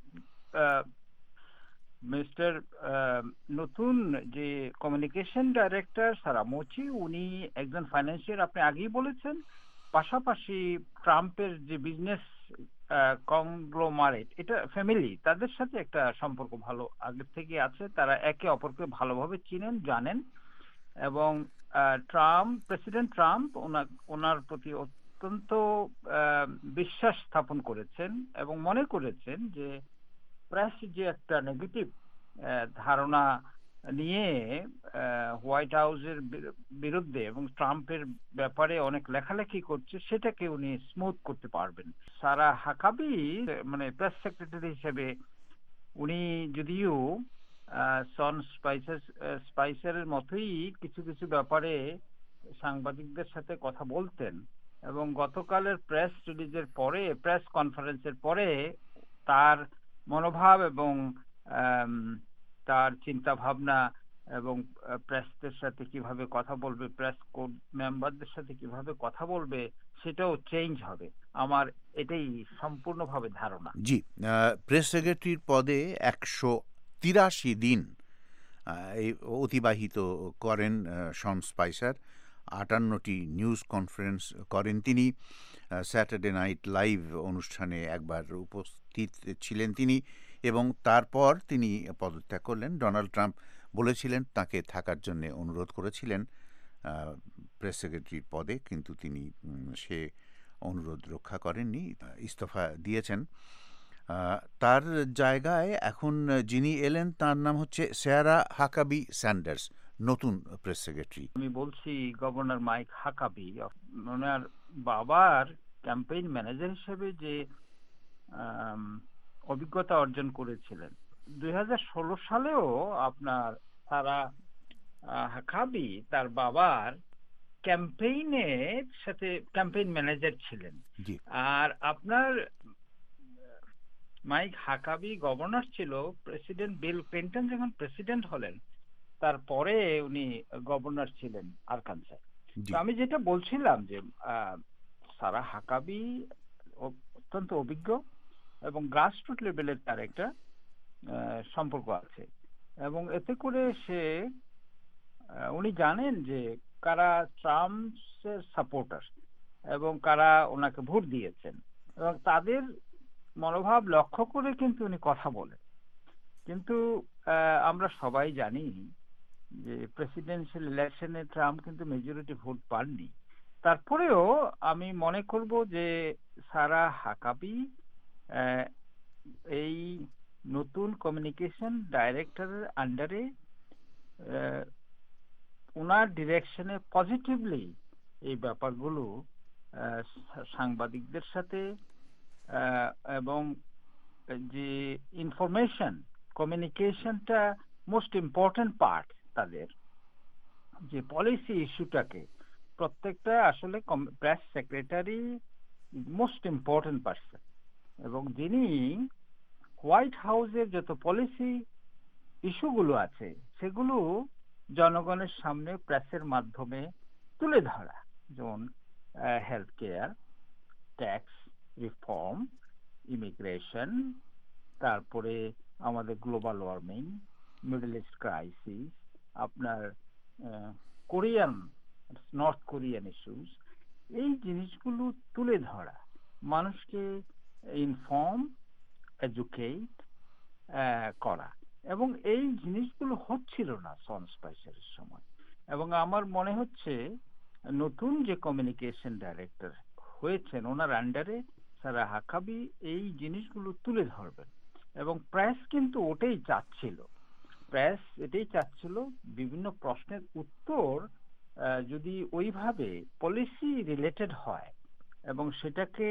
মিস্টার নতুন যে কমিউনিকেশন ডাইরেক্টর সারামোচি, উনি একজন ফাইন্যান্সিয়াল, আপনি আগেই বলেছেন, পাশাপাশি ট্রাম্পের যে বিজনেস কংগ্লোমারেট, এটা ফ্যামিলি, তাদের সাথে একটা সম্পর্ক ভালো আগের থেকে আছে। তারা একে অপরকে ভালোভাবে চিনেন, জানেন এবং ট্রাম্প প্রেসিডেন্ট ট্রাম্প ওনার ওনার প্রতি অত্যন্ত বিশ্বাস স্থাপন করেছেন এবং মনে করেছেন যে প্রেস যে একটা নেগেটিভ ধারণা নিয়ে হোয়াইট হাউসের বিরুদ্ধে এবং ট্রাম্পের ব্যাপারে অনেক লেখালেখি করছে, সেটাকে উনি স্মুথ করতে পারবেন। সারা হাকাবি মানে প্রেস সেক্রেটারি হিসেবে উনি যদিও শন স্পাইসার স্পাইসারের মতোই কিছু কিছু ব্যাপারে সাংবাদিকদের সাথে কথা বলতেন এবং গতকালের প্রেস রিলিজের পরে, প্রেস কনফারেন্সের পরে তার মনোভাব এবং তার চিন্তা ভাবনা এবং প্রেসদের সাথে কিভাবে কথা বলবে, প্রেস কোড মেম্বারদের সাথে কিভাবে কথা বলবে, সেটাও চেঞ্জ হবে, আমার এটাই সম্পূর্ণভাবে ধারণা। জি, প্রেস সেক্রেটারির পদে একশো তিরাশি দিন এই অতিবাহিত করেন শন স্পাইসার। আটান্নটি নিউজ কনফারেন্স করেন তিনি। স্যাটারডে নাইট লাইভ অনুষ্ঠানে একবার উপস্থিত ছিলেন তিনি এবং তারপর তিনি পদত্যাগ করলেন। ডোনাল্ড ট্রাম্প বলেছিলেন তাকে থাকার জন্য অনুরোধ করেছিলেন প্রেস সেক্রেটারির পদে, কিন্তু তিনি সে অনুরোধ রক্ষা করেননি, ইস্তফা দিয়েছেন। তার জায়গায় এখন যিনি এলেন তার নাম হচ্ছে সারা হাকাবি স্যান্ডার্স, নতুন প্রেস সেক্রেটারি। আমি বলছি গভর্নর মাইক হাকাবি, ওনার বাবার ক্যাম্পেইন ম্যানেজার হিসেবে যে অভিজ্ঞতা অর্জন করেছিলেন দুই হাজার ষোলো সালেও আপনার সারা হাকাবি তার বাবার ক্যাম্পেইনের সাথে ক্যাম্পেইন ম্যানেজার ছিলেন। আর আপনার মাইক হাকাবি গভর্নর ছিল, প্রেসিডেন্ট বিল ক্লিন্টন যখন প্রেসিডেন্ট হলেন তারপরে উনি গভর্নর ছিলেন আরকানসাস। তো আমি যেটা বলছিলাম যে সারা হাকাবি অত্যন্ত অভিজ্ঞ এবং গ্রাসরুট লেভেলের তার একটা সম্পর্ক আছে, এবং এতে করে সে উনি জানেন যে কারা ট্রাম্পের সাপোর্টার এবং কারা ওনাকে ভোট দিয়েছেন, এবং তাদের মনোভাব লক্ষ্য করে কিন্তু উনি কথা বলেন। কিন্তু আমরা সবাই জানি যে প্রেসিডেন্সিয়াল ইলেকশনে ট্রাম্প কিন্তু মেজরিটি ভোট পাননি। তারপরেও আমি মনে করব যে সারা হাকাবি এই নতুন কমিউনিকেশন ডাইরেক্টরের আন্ডারে ওনার ডিরেকশনে পজিটিভলি এই ব্যাপারগুলো সাংবাদিকদের সাথে এবং যে ইনফরমেশন কমিউনিকেশনটা মোস্ট ইম্পর্টেন্ট পার্ট তাদের, যে পলিসি ইস্যুটাকে প্রত্যেকটা আসলে press secretary most important person, এবং যিনি হোয়াইট হাউসের যত পলিসি ইস্যুগুলো আছে সেগুলো জনগণের সামনে প্রেসের মাধ্যমে তুলে ধরা, যেমন health care, tax reform, immigration, তারপরে আমাদের global warming, middle east crisis, আপনার কোরিয়ান নর্থ কোরিয়ান ইস্যুস, এই জিনিসগুলো তুলে ধরা, মানুষকে ইনফর্ম এডুকেট করা, এবং এই জিনিসগুলো হচ্ছিল না সন স্পাইসারের সময়। এবং আমার মনে হচ্ছে নতুন যে কমিউনিকেশন ডাইরেক্টর হয়েছেন ওনার আন্ডারে সারা হাকাবি এই জিনিসগুলো তুলে ধরবেন, এবং প্রেস কিন্তু ওটাই চাচ্ছিল। প্রেস এটাই চাচ্ছিল বিভিন্ন প্রশ্নের উত্তর যদি ওইভাবে পলিসি রিলেটেড হয় এবং সেটাকে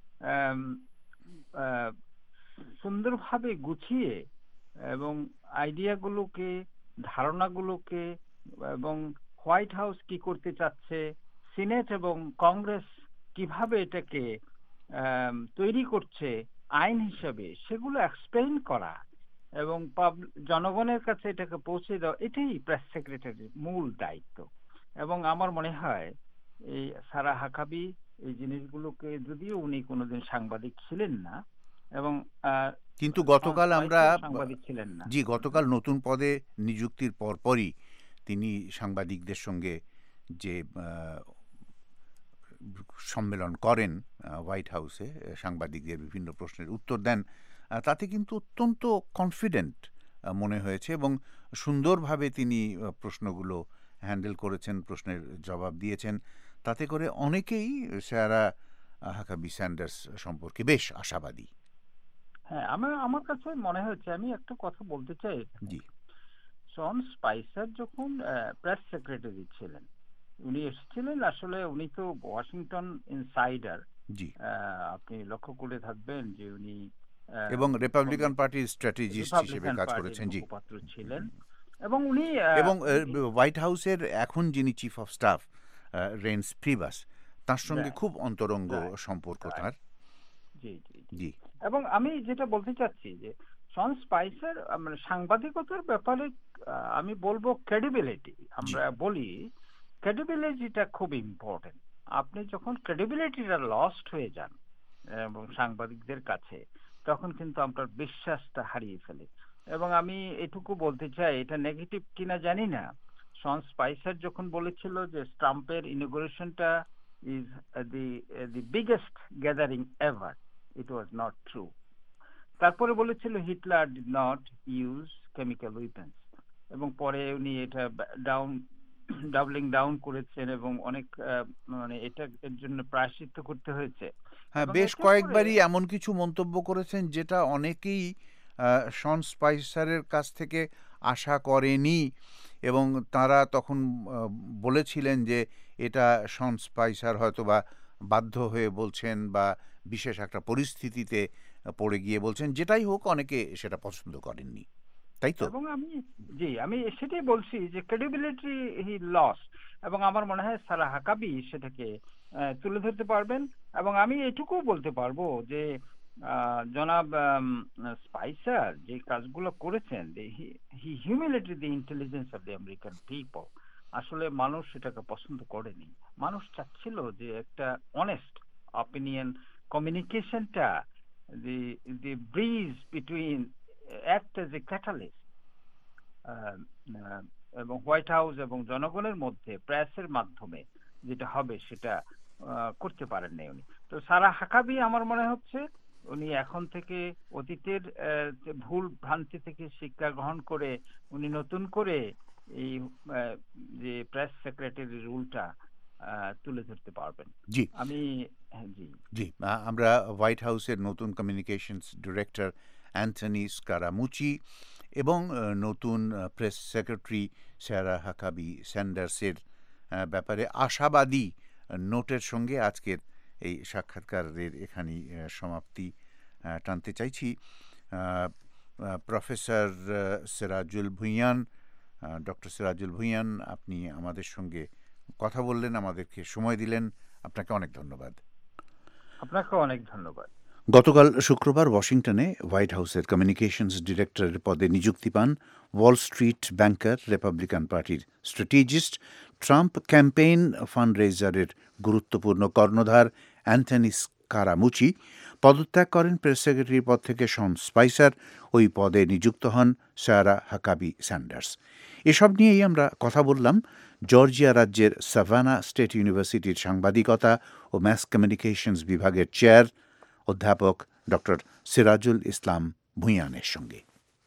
সুন্দরভাবে গুছিয়ে এবং আইডিয়াগুলোকে, ধারণাগুলোকে, এবং হোয়াইট হাউস কি করতে চাচ্ছে, সিনেট এবং কংগ্রেস কিভাবে এটাকে তৈরি করছে আইন হিসেবে, সেগুলো এক্সপ্লেইন করা এবং জনগণের কাছে এটাকে পৌঁছে দেওয়া, এটাই প্রেস সেক্রেটারির মূল দায়িত্ব। এবং আমার মনে হয় এই সারা হাকাবি এই জিনিসগুলোকে, যদিও উনি কোনোদিন সাংবাদিক ছিলেন না এবং কিন্তু গতকাল আমরা সাংবাদিক ছিলেন না, জি গতকাল নতুন পদে নিযুক্তির পরপরই তিনি সাংবাদিকদের সঙ্গে যে সম্মেলন করেন হোয়াইট হাউসে, সাংবাদিকদের বিভিন্ন প্রশ্নের উত্তর দেন, তাতে কিন্তু অত্যন্ত কনফিডেন্ট মনে হয়েছে এবং সুন্দরভাবে তিনি প্রশ্নগুলো হ্যান্ডেল করেছেন, প্রশ্নের জবাব দিয়েছেন। তাতে করে অনেকেই সারা হাকাবি স্যান্ডার্স সম্পর্কে বেশ আশাবাদী। হ্যাঁ, আমার আমার কাছে মনে হচ্ছে, আমি একটা কথা বলতে চাই। জি, জন স্পাইসার যখন প্রেস সেক্রেটারি ছিলেন, উনি এসেছিলেন, আসলে উনি তো ওয়াশিংটন ইনসাইডার, জি আপনি লক্ষ্য করে থাকবেন যে উনি এবং রিপাবলিকান পার্টির স্ট্র্যাটেজিস্ট হিসেবে কাজ করেছেন, জি পাত্র ছিলেন, এবং উনি এবং হোয়াইট হাউসের এখন যিনি chief of staff Reince Priebus, তার সঙ্গে খুব অন্তরঙ্গ সম্পর্ক তার। জি জি জি এবং আমি যেটা বলতে চাচ্ছি যে জন স্পাইসার মানে সাংবাদিকতার ব্যাপারে আমি বলবো ক্রেডিবিলিটি, আমরা বলি ক্রেডিবিলিটিটা খুব ইম্পর্টেন্ট। আপনি যখন ক্রেডিবিলিটিটা লস্ট হয়ে যান এবং সাংবাদিকদের কাছে, তখন কিন্তু আপনার বিশ্বাসটা হারিয়ে ফেলে। এবং আমি এটুকু বলতে চাই, এটা নেগেটিভ কিনা জানি না, জন স্পাইসার যখন বলেছিল যে ট্রাম্পের ইনঅগ্রেশনটা is the the biggest gathering ever, it was not true. তারপরে বলেছিল Hitler did not use chemical weapons, এবং পরে উনি এটা ডাউন ডাবলিং ডাউন করেছেন এবং অনেক মানে এটা এর জন্য প্রায়শ্চিত্ত করতে হয়েছে। হ্যাঁ, বেশ কয়েকবারই এমন কিছু মন্তব্য করেছেন যেটা অনেকেই জন স্পাইসারের কাছ থেকে আশা করেনি, এবং তারা তখন বলেছিলেন যে এটা জন স্পাইসার হয়তো বা বাধ্য হয়ে বলছেন বা বিশেষ একটা পরিস্থিতিতে পড়ে গিয়ে বলছেন। যেটাই হোক, অনেকে সেটা পছন্দ করেননি, তাই তো? এবং আমি জি আমি সেটাই বলছি যে ক্রেডিবিলিটি হি লস, এবং আমার মনে হয় সারা হাকাবি সেটাকে তুলে ধরতে পারবেন। এবং আমি এটুকু বলতে পারবো যে জনাব স্পাইসার যে কাজগুলো করেছেন, he humiliated the intelligence of the American people. আসলে মানুষ সেটাকে পছন্দ করেনি। মানুষ চাচ্ছিল যে একটা অনেস্ট অপিনিয়ন কমিউনিকেশনটা, the the bridge between act as a catalyst এবং হোয়াইট হাউস এবং জনগণের মধ্যে প্রেসের মাধ্যমে যেটা হবে সেটা করতে পারেননি উনি। তো সারা হাকাবি আমার মনে হচ্ছে উনি এখন থেকে অতীতের ভুল ভ্রান্তি থেকে শিক্ষা গ্রহণ করে উনি নতুন করে এই যে প্রেস সেক্রেটারি রুলটা তুলে ধরতে পারবেন। জি আমি জি জি আমরা হোয়াইট হাউসের নতুন কমিউনিকেশনস ডিরেক্টর অ্যান্থনি স্কারামুচি এবং নতুন প্রেস সেক্রেটারি সারা হাকাবি স্যান্ডার্সের ব্যাপারে আশাবাদী নোটের সঙ্গে আজকের এই সাক্ষাৎকারের এখানেই সমাপ্তি টানতে চাইছি। প্রফেসর সিরাজুল ভুঁইয়ান, ডক্টর সিরাজুল ভুঁইয়ান, আপনি আমাদের সঙ্গে কথা বললেন, আমাদেরকে সময় দিলেন, আপনাকে অনেক ধন্যবাদ। আপনাকে অনেক ধন্যবাদ। গতকাল শুক্রবার ওয়াশিংটনে হোয়াইট হাউসের কমিউনিকেশনস ডিরেক্টরের পদে নিযুক্তি পান ওয়াল স্ট্রিট ব্যাংকার, রিপাবলিকান পার্টির স্ট্র্যাটেজিস্ট, ট্রাম্প ক্যাম্পেইন ফান্ডরেজারের গুরুত্বপূর্ণ কর্ণধার অ্যান্থনি স্কারামুচি। পদত্যাগ করেন প্রেস সেক্রেটারির পদ থেকে শন স্পাইসার, ওই পদে নিযুক্ত হন সারা হাকাবি স্যান্ডার্স। এসব নিয়েই আমরা কথা বললাম জর্জিয়া রাজ্যের সাভানা স্টেট ইউনিভার্সিটির সাংবাদিকতা ও ম্যাস কমিউনিকেশনস বিভাগের চেয়ার অধ্যাপক ডক্টর সিরাজুল ইসলাম ভুঁইয়ানের সঙ্গে।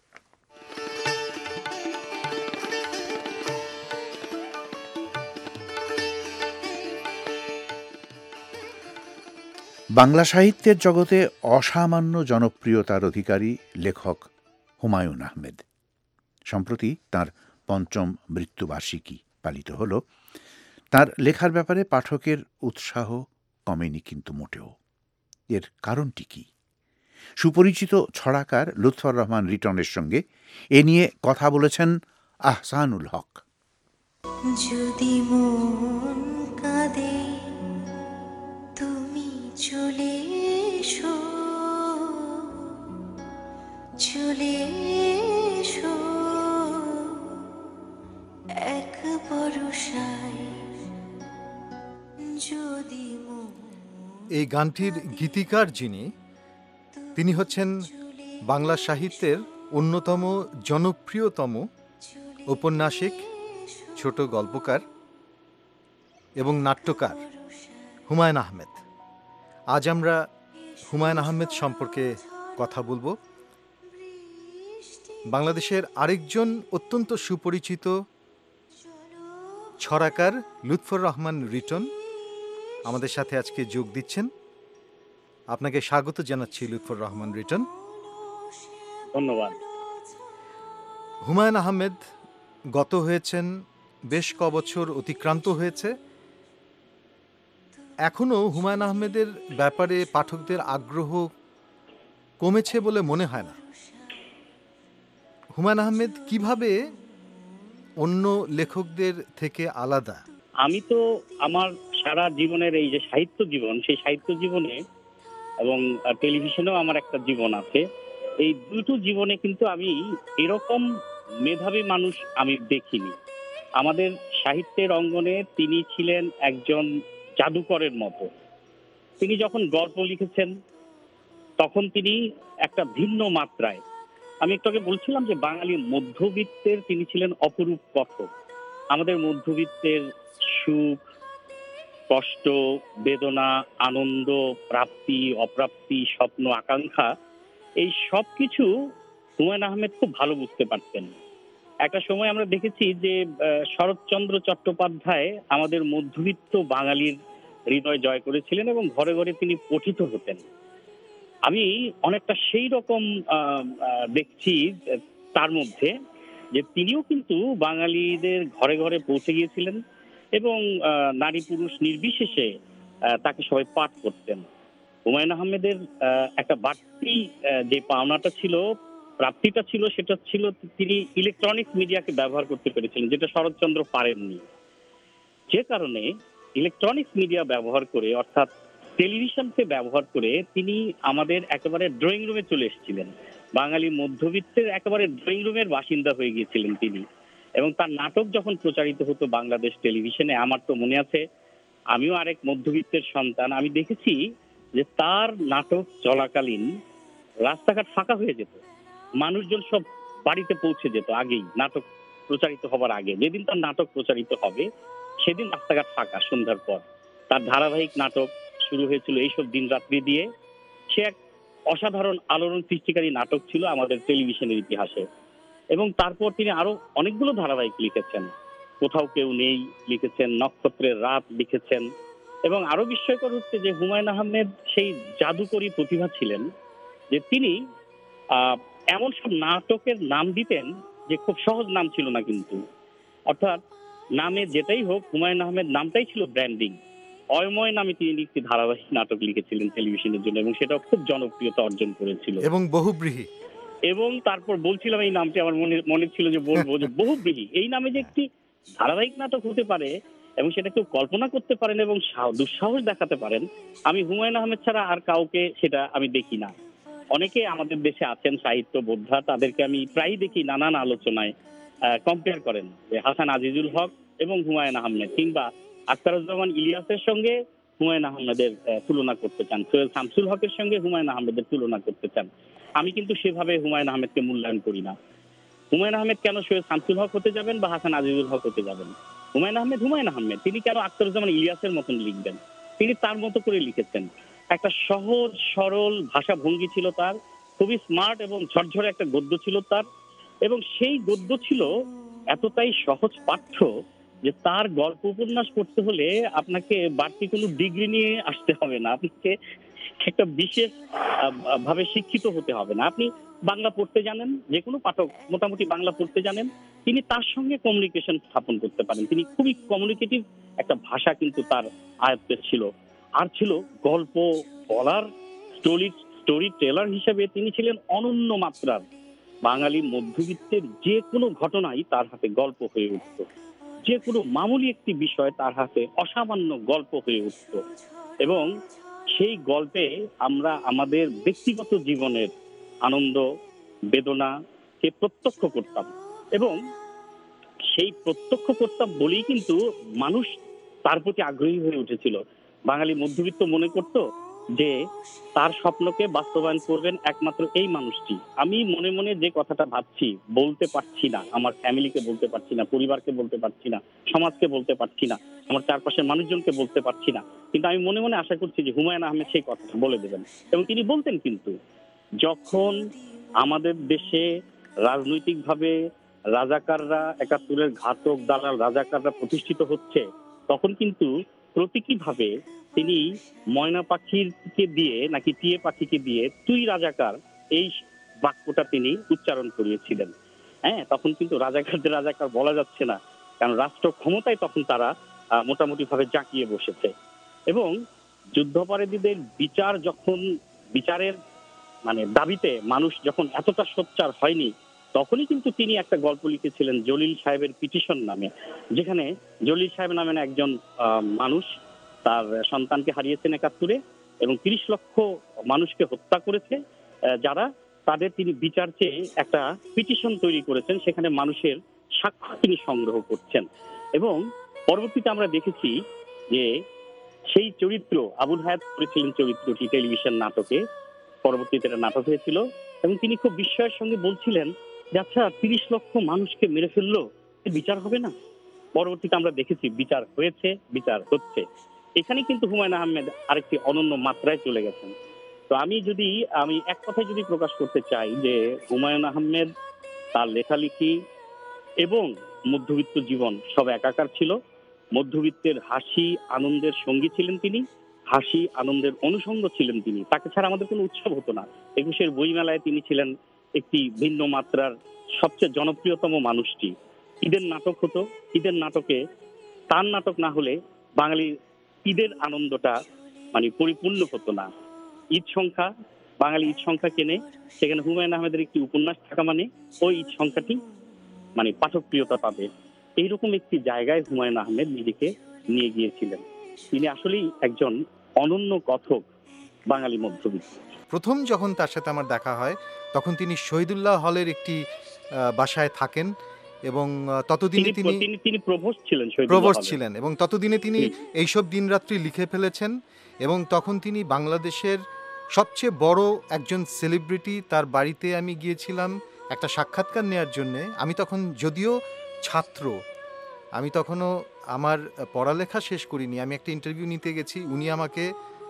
বাংলা সাহিত্যের জগতে অসামান্য জনপ্রিয়তার অধিকারী লেখক হুমায়ুন আহমেদ। সম্প্রতি তাঁর পঞ্চম মৃত্যুবার্ষিকী পালিত হল। তাঁর লেখার ব্যাপারে পাঠকের উৎসাহ কমেনি কিন্তু মোটেও। এর কারণটি কি? সুপরিচিত ছড়াকার লুৎফর রহমান রিটনের সঙ্গে এ নিয়ে কথা বলেছেন আহসানুল হক। যদি মন কাঁদে তুমি চলে এসো, চলে এসো এক বরষায় যদি। এই গানটির গীতিকার যিনি, তিনি হচ্ছেন বাংলা সাহিত্যের অন্যতম জনপ্রিয়তম ঔপন্যাসিক, ছোট গল্পকার এবং নাট্যকার হুমায়ুন আহমেদ। আজ আমরা হুমায়ুন আহমেদ সম্পর্কে কথা বলবো। বাংলাদেশের আরেকজন অত্যন্ত সুপরিচিত ছড়াকার লুৎফর রহমান রিটন আমাদের সাথে আজকে যোগ দিচ্ছেন। আপনাকে স্বাগত জানাচ্ছি লুৎফর রহমান রিটন। ধন্যবাদ। হুমায়ুন আহমেদ গত হয়েছেন, বেশ কবছর অতিক্রান্ত হয়েছে। এখনও হুমায়ুন আহমেদের ব্যাপারে পাঠকদের আগ্রহ কমেছে বলে মনে হয় না। হুমায়ুন আহমেদ কিভাবে অন্য লেখকদের থেকে আলাদা? আমি তো আমার সারা জীবনের এই যে সাহিত্য জীবন, সেই সাহিত্য জীবনে এবং টেলিভিশনেও আমার একটা জীবন আছে। এই দুটো জীবনে কিন্তু আমি এরকম মেধাবী মানুষ আমি দেখিনি। আমাদের সাহিত্যের অঙ্গনে তিনি ছিলেন একজন জাদুকরের মতো। তিনি যখন গল্প লিখেছেন তখন তিনি একটা ভিন্ন মাত্রায়, আমি একটু আগে বলছিলাম যে বাঙালি মধ্যবিত্তের তিনি ছিলেন অপরূপ কথক। আমাদের মধ্যবিত্তের সুখ, কষ্ট, বেদনা, আনন্দ, প্রাপ্তি, অপ্রাপ্তি, স্বপ্ন, আকাঙ্ক্ষা, এই সব কিছু হুমায়ুন আহমেদ খুব ভালো বুঝতে পারতেন। একটা সময় আমরা দেখেছি যে শরৎচন্দ্র চট্টোপাধ্যায় আমাদের মধ্যবিত্ত বাঙালির হৃদয় জয় করেছিলেন এবং ঘরে ঘরে তিনি পঠিত হতেন। আমি অনেকটা সেই রকম দেখছি তার মধ্যে, যে তিনিও কিন্তু বাঙালিদের ঘরে ঘরে পৌঁছে গিয়েছিলেন এবং নারী পুরুষ নির্বিশেষে তাকে সবাই পাঠ করতেন। হুমায়ুন আহমেদের একটা বাড়তি যে পাওনাটা ছিল, প্রাপ্তিটা ছিল সেটা ছিল তিনি ইলেকট্রনিক্স মিডিয়াকে ব্যবহার করতে পেরেছিলেন, যেটা শরৎচন্দ্র পারেননি। যে কারণে ইলেকট্রনিক্স মিডিয়া ব্যবহার করে, অর্থাৎ টেলিভিশনকে ব্যবহার করে তিনি আমাদের একেবারে ড্রয়িং রুমে চলে এসেছিলেন। বাঙালি মধ্যবিত্তের একেবারে ড্রয়িং রুমের বাসিন্দা হয়ে গিয়েছিলেন তিনি। এবং তার নাটক যখন প্রচারিত হতো বাংলাদেশ টেলিভিশনে, আমার তো মনে আছে, আমিও আরেক মধ্যবিত্তের সন্তান, আমি দেখেছি যে তার নাটক চলাকালীন রাস্তাঘাট ফাঁকা হয়ে যেত, মানুষজন সব বাড়িতে পৌঁছে যেত আগেই, নাটক প্রচারিত হবার আগে। যেদিন তার নাটক প্রচারিত হবে সেদিন রাস্তাঘাট ফাঁকা সন্ধ্যার পর। তার ধারাবাহিক নাটক শুরু হয়েছিল এইসব দিন রাত্রি দিয়ে। সে এক অসাধারণ আলোড়ন সৃষ্টিকারী নাটক ছিল আমাদের টেলিভিশনের ইতিহাসে। এবং তারপর তিনি আরো অনেকগুলো ধারাবাহিক লিখেছেন, কোথাও কেউ নেই লিখেছেন, নক্ষত্রের রাত লিখেছেন। এবং আরো বিস্ময়কর হচ্ছে যে হুমায়ুন আহমেদ সেই জাদুকরী প্রতিভা ছিলেন যে তিনি আহ এমন সব নাটকের নাম দিতেন যে খুব সহজ নাম ছিল না কিন্তু, অর্থাৎ নামে যেটাই হোক হুমায়ুন আহমেদ নামটাই ছিল ব্র্যান্ডিং। অয়ময় নামে তিনি একটি ধারাবাহিক নাটক লিখেছিলেন টেলিভিশনের জন্য, এবং সেটা খুব জনপ্রিয়তা অর্জন করেছিল এবং বহুব্রীহি। এবং তারপর বলছিলাম এই নামটি আমার মনে মনে ছিল যে বলবো যে বহুব্রীহি এই নামে যে একটি ধারাবাহিক নাটক হতে পারে এবং সেটা কেউ কল্পনা করতে পারেন এবং দুঃসাহস দেখাতে পারেন, আমি হুমায়ুন আহমেদ ছাড়া আর কাউকে সেটা আমি দেখি না। অনেকে আমাদের দেশে আছেন সাহিত্য বোদ্ধা, তাদেরকে আমি প্রায় দেখি নানান আলোচনায় কম্পেয়ার করেন যে হাসান আজিজুল হক এবং হুমায়ুন আহমেদ, কিংবা আখতারুজ্জামান ইলিয়াসের সঙ্গে হুমায়ুন আহমেদের তুলনা করতে চান, সৈয়দ শামসুল হকের সঙ্গে হুমায়ুন আহমেদের তুলনা করতে চান। আমি কিন্তু সেভাবে হুমায়ুন আহমেদকে মূল্যায়ন করি না। হুমায়ুন আহমেদ কেন সৈয়দ শামসুল হক হতে যাবেন বা হাসান আজিজুল হক হতে যাবেন? হুমায়ুন আহমেদ হুমায়ুন আহমেদ, তিনি কেন আখতারুজ্জামান ইলিয়াসের মতন লিখবেন? তিনি তার মতো করে লিখেছেন। একটা সহজ সরল ভাষা ভঙ্গি ছিল তার, খুবই স্মার্ট এবং ঝরঝরে একটা গদ্য ছিল তার। এবং সেই গদ্য ছিল এতটাই সহজ পাঠ্য যে তার গল্প উপন্যাস পড়তে হলে আপনাকে বাড়তি কোনো ডিগ্রি নিয়ে আসতে হবে না, আপনাকে একটা বিশেষ ভাবে শিক্ষিত হতে হবে না। আপনি বাংলা পড়তে জানেন, যে কোনো পাঠক মোটামুটি বাংলা পড়তে জানেন, তিনি তার সঙ্গে কমিউনিকেশন স্থাপন করতে পারেন। তিনি খুবই কমিউনিকেটিভ একটা ভাষা কিন্তু তার আয়ত্তে ছিল। আর ছিল গল্প বলার স্টোরি স্টোরি টেলার হিসেবে তিনি ছিলেন অনন্য মাত্রার। বাঙালি মধ্যবিত্তের যে কোনো ঘটনাই তার হাতে গল্প হয়ে উঠত, যে কোনো মামুলি একটি বিষয় তার হাতে অসামান্য গল্প হয়ে উঠত। এবং সেই গল্পে আমরা আমাদের ব্যক্তিগত জীবনের আনন্দ বেদনাকে প্রত্যক্ষ করতাম, এবং সেই প্রত্যক্ষ করতাম বলেই কিন্তু মানুষ তার প্রতি আগ্রহী হয়ে উঠেছিল। বাঙালি মধ্যবিত্ত মনে করত যে তার স্বপ্নকে বাস্তবায়ন করবেন একমাত্র এই মানুষটি। আমি মনে মনে যে কথাটা ভাবছি বলতে পারছি না, আমার ফ্যামিলিকে বলতে পারছি না, পরিবারকে বলতে পারছি না, সমাজকে বলতে পারছি না, আমার চারপাশের মানুষজনকে বলতে পারছি না, কিন্তু আমি মনে মনে আশা করছি যে হুমায়ুন আহমেদ সেই কথাটা বলে দেবেন। এবং তিনি বলতেন কিন্তু, যখন আমাদের দেশে রাজনৈতিকভাবে রাজাকাররা, একাত্তরের ঘাতক দালাল রাজাকাররা প্রতিষ্ঠিত হচ্ছে, তখন কিন্তু প্রতীকীভাবে তিনি ময়না পাখিকে দিয়ে নাকি টিয়ে পাখিকে দিয়ে তুই রাজাকার এই বাক্যটা তিনি উচ্চারণ করিয়েছিলেন। হ্যাঁ, তখন কিন্তু রাজাকারদের রাজাকার বলা যাচ্ছে না, কারণ রাষ্ট্র ক্ষমতায় তখন তারা মোটামুটি ভাবে জাঁকিয়ে বসেছে। এবং যুদ্ধাপরাধীদের বিচার যখন বিচারের মানে দাবিতে মানুষ যখন এতটা সোচ্চার হয়নি, তখনই কিন্তু তিনি একটা গল্প লিখেছিলেন জলিল সাহেবের পিটিশন নামে, যেখানে জলিল সাহেব নামে একজন মানুষ তার সন্তানকে হারিয়েছেন একাত্তরে এবং তিরিশ লক্ষ মানুষকে হত্যা করেছে যারা, তাদের তিনি বিচার চেয়ে একটা পিটিশন তৈরি করেছেন, সেখানে মানুষের সাক্ষ্য তিনি সংগ্রহ করছেন। এবং পরবর্তীতে আমরা দেখেছি যে সেই চরিত্র আবুল হায়াত করেছিলেন চরিত্রটি টেলিভিশন নাটকে, পরবর্তীতে এটা নাটক হয়েছিল, এবং তিনি খুব বিস্ময়ের সঙ্গে বলছিলেন যে আচ্ছা তিরিশ লক্ষ মানুষকে মেরে ফেললো, বিচার হবে না? পরবর্তীতে আমরা দেখেছি বিচার হয়েছে, বিচার হচ্ছে। এখানে কিন্তু হুমায়ুন আহমেদ আরেকটি অনন্য মাত্রায় চলে গেছেন। তো আমি যদি আমি এক কথায় যদি প্রকাশ করতে চাই যে হুমায়ুন আহমেদ তার লেখালেখি এবং মধ্যবিত্ত জীবন সব একাকার ছিল। মধ্যবিত্তের হাসি আনন্দের সঙ্গী ছিলেন তিনি, হাসি আনন্দের অনুষঙ্গ ছিলেন তিনি। তাকে ছাড়া আমাদের কোনো উৎসব হতো না। একুশের বইমেলায় তিনি ছিলেন একটি ভিন্ন মাত্রার সবচেয়ে জনপ্রিয়তম মানুষটি। ঈদের নাটক হতো, ঈদের নাটকে তার নাটক না হলে বাঙালির ঈদের আনন্দটা মানে পরিপূর্ণ হতো না। ঈদ সংখ্যা বাঙালি ঈদ সংখ্যা কেনে, সেখানে হুমায়ুন আহমেদের একটি উপন্যাস থাকা মানে ওই ঈদ সংখ্যাটি মানে পাঠকপ্রিয়তা পাবে। এইরকম একটি জায়গায় হুমায়ুন আহমেদ নিজেকে নিয়ে গিয়েছিলেন। তিনি আসলেই একজন অনন্য কথক বাঙালি মধ্যবিত্ত। প্রথম যখন তার সাথে আমার দেখা হয় তখন তিনি শহীদুল্লাহ হলের একটি আহ, বাসায় থাকেন এবং আহ, ততদিনে তিনি তিনি তিনি প্রভোস্ট ছিলেন, প্রভোস্ট ছিলেন এবং ততদিনে তিনি এইসব দিনরাত্রি লিখে ফেলেছেন এবং তখন তিনি বাংলাদেশের সবচেয়ে বড় একজন সেলিব্রিটি, তার বাড়িতে আমি গিয়েছিলাম একটা সাক্ষাৎকার নেওয়ার জন্যে। আমি তখন যদিও ছাত্র, আমি তখনও আমার পড়ালেখা শেষ করিনি, আমি একটা ইন্টারভিউ নিতে গেছি। উনি আমাকে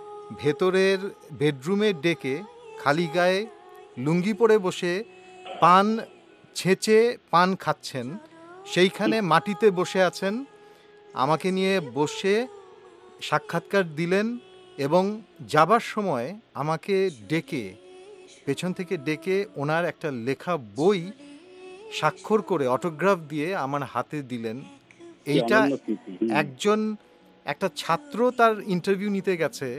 ভেতরের বেডরুমে ডেকে খালি গায়ে লুঙ্গি পরে বসে পান ছেঁচে পান খাচ্ছেন, সেইখানে মাটিতে বসে আছেন, আমাকে নিয়ে বসে সাক্ষাৎকার দিলেন এবং যাবার সময় আমাকে ডেকে পেছন থেকে ডেকে ওনার একটা লেখা বই স্বাক্ষর করে অটোগ্রাফ দিয়ে আমার হাতে দিলেন। এইটা একজন একটা ছাত্র তার ইন্টারভিউ নিতে গেছে,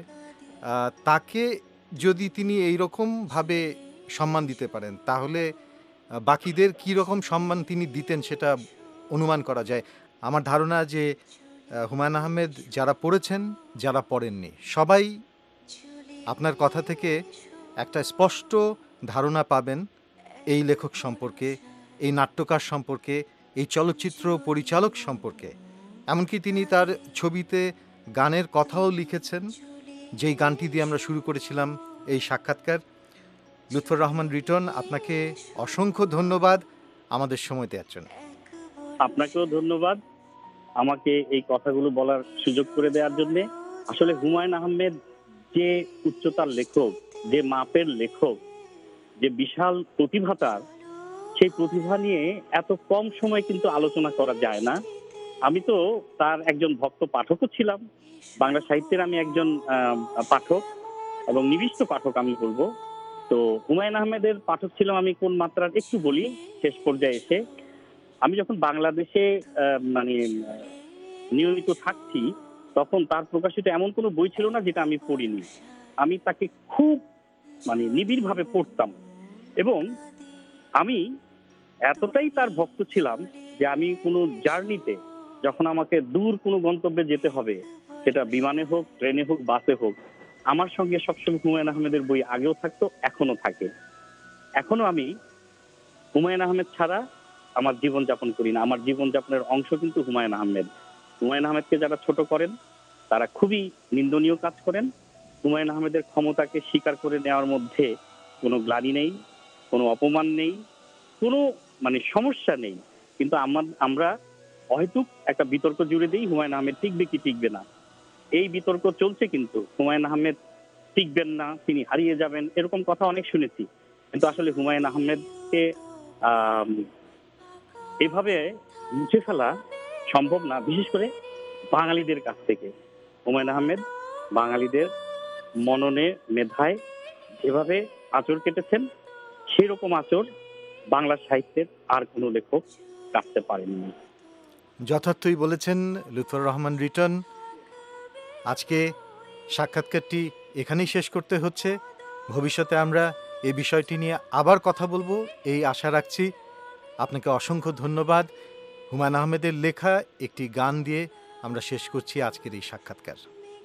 তাকে যদি তিনি এইরকমভাবে সম্মান দিতে পারেন তাহলে বাকিদের কী রকম সম্মান তিনি দিতেন সেটা অনুমান করা যায়। আমার ধারণা যে হুমায়ুন আহমেদ যারা পড়েছেন যারা পড়েননি সবাই আপনার কথা থেকে একটা স্পষ্ট ধারণা পাবেন এই লেখক সম্পর্কে, এই নাট্যকার সম্পর্কে, এই চলচ্চিত্র পরিচালক সম্পর্কে। এমনকি তিনি তার ছবিতে গানের কথাও লিখেছেন, যেই গানটি দিয়ে আমরা শুরু করেছিলাম এই সাক্ষাৎকার। লুৎফর রহমান রিটন, আপনাকে অসংখ্য ধন্যবাদ আমাদের সময় দেওয়ার জন্য। আপনাকেও ধন্যবাদ আমাকে এই কথাগুলো বলার সুযোগ করে দেওয়ার জন্য। আসলে হুমায়ুন আহমেদ যে উচ্চতার লেখক, যে মাপের লেখক, যে বিশাল প্রতিভা তার, সেই প্রতিভা নিয়ে এত কম সময় কিন্তু আলোচনা করা যায় না। আমি তো তার একজন ভক্ত পাঠকও ছিলাম, বাংলা সাহিত্যের আমি একজন পাঠক এবং নিবিষ্ট পাঠক আমি বলবো। তো হুমায়ুন আহমেদের পাঠক ছিলাম আমি কোন মাত্রার একটু বলি শেষ পর্যায়ে এসে। আমি যখন বাংলাদেশে মানে নিয়মিত থাকছি তখন তার প্রকাশিত এমন কোনো বই ছিল না যেটা আমি পড়িনি। আমি তাকে খুব মানে নিবিড়ভাবে পড়তাম এবং আমি এতটাই তার ভক্ত ছিলাম যে আমি কোনো জার্নিতে যখন আমাকে দূর কোনো গন্তব্যে যেতে হবে, সেটা বিমানে হোক, ট্রেনে হোক, বাসে হোক, আমার সঙ্গে সবসময় হুমায়ুন আহমেদের বই আগেও থাকতো, এখনো থাকে। এখনো আমি হুমায়ুন আহমেদ ছাড়া আমার জীবন যাপন করি না। আমার জীবন যাপনের অংশ কিন্তু হুমায়ুন আহমেদ। হুমায়ুন আহমেদকে যারা ছোট করেন তারা খুবই নিন্দনীয় কাজ করেন। হুমায়ুন আহমেদের ক্ষমতাকে স্বীকার করে নেওয়ার মধ্যে কোনো গ্লানি নেই, কোনো অপমান নেই, কোনো মানে সমস্যা নেই। কিন্তু আমার আমরা অহেতুক একটা বিতর্ক জুড়ে দিই হুমায়ুন আহমেদ টিকবে কি টিকবে না। এই বিতর্ক চলছে, কিন্তু হুমায়ুন আহমেদ টিকবেন না, তিনি হারিয়ে যাবেন, এরকম কথা অনেক শুনেছি। কিন্তু আসলে হুমায়ুন আহমেদকে এভাবে মুছে ফেলা সম্ভব না, বিশেষ করে বাঙালিদের কাছ থেকে। হুমায়ুন আহমেদ বাঙালিদের মননে মেধায় যেভাবে আঁচড় কেটেছেন, সেরকম আঁচড় বাংলা সাহিত্যের আর কোনো লেখক কাটতে পারেননি। যথার্থই বলেছেন লুৎফর রহমান রিটন। আজকে সাক্ষাৎকারটি এখানেই শেষ করতে হচ্ছে। ভবিষ্যতে আমরা এই বিষয়টি নিয়ে আবার কথা বলবো এই আশা রাখছি। আপনাকে অসংখ্য ধন্যবাদ। হুমায়ুন আহমেদের লেখা একটি গান দিয়ে আমরা শেষ করছি আজকের এই সাক্ষাৎকার।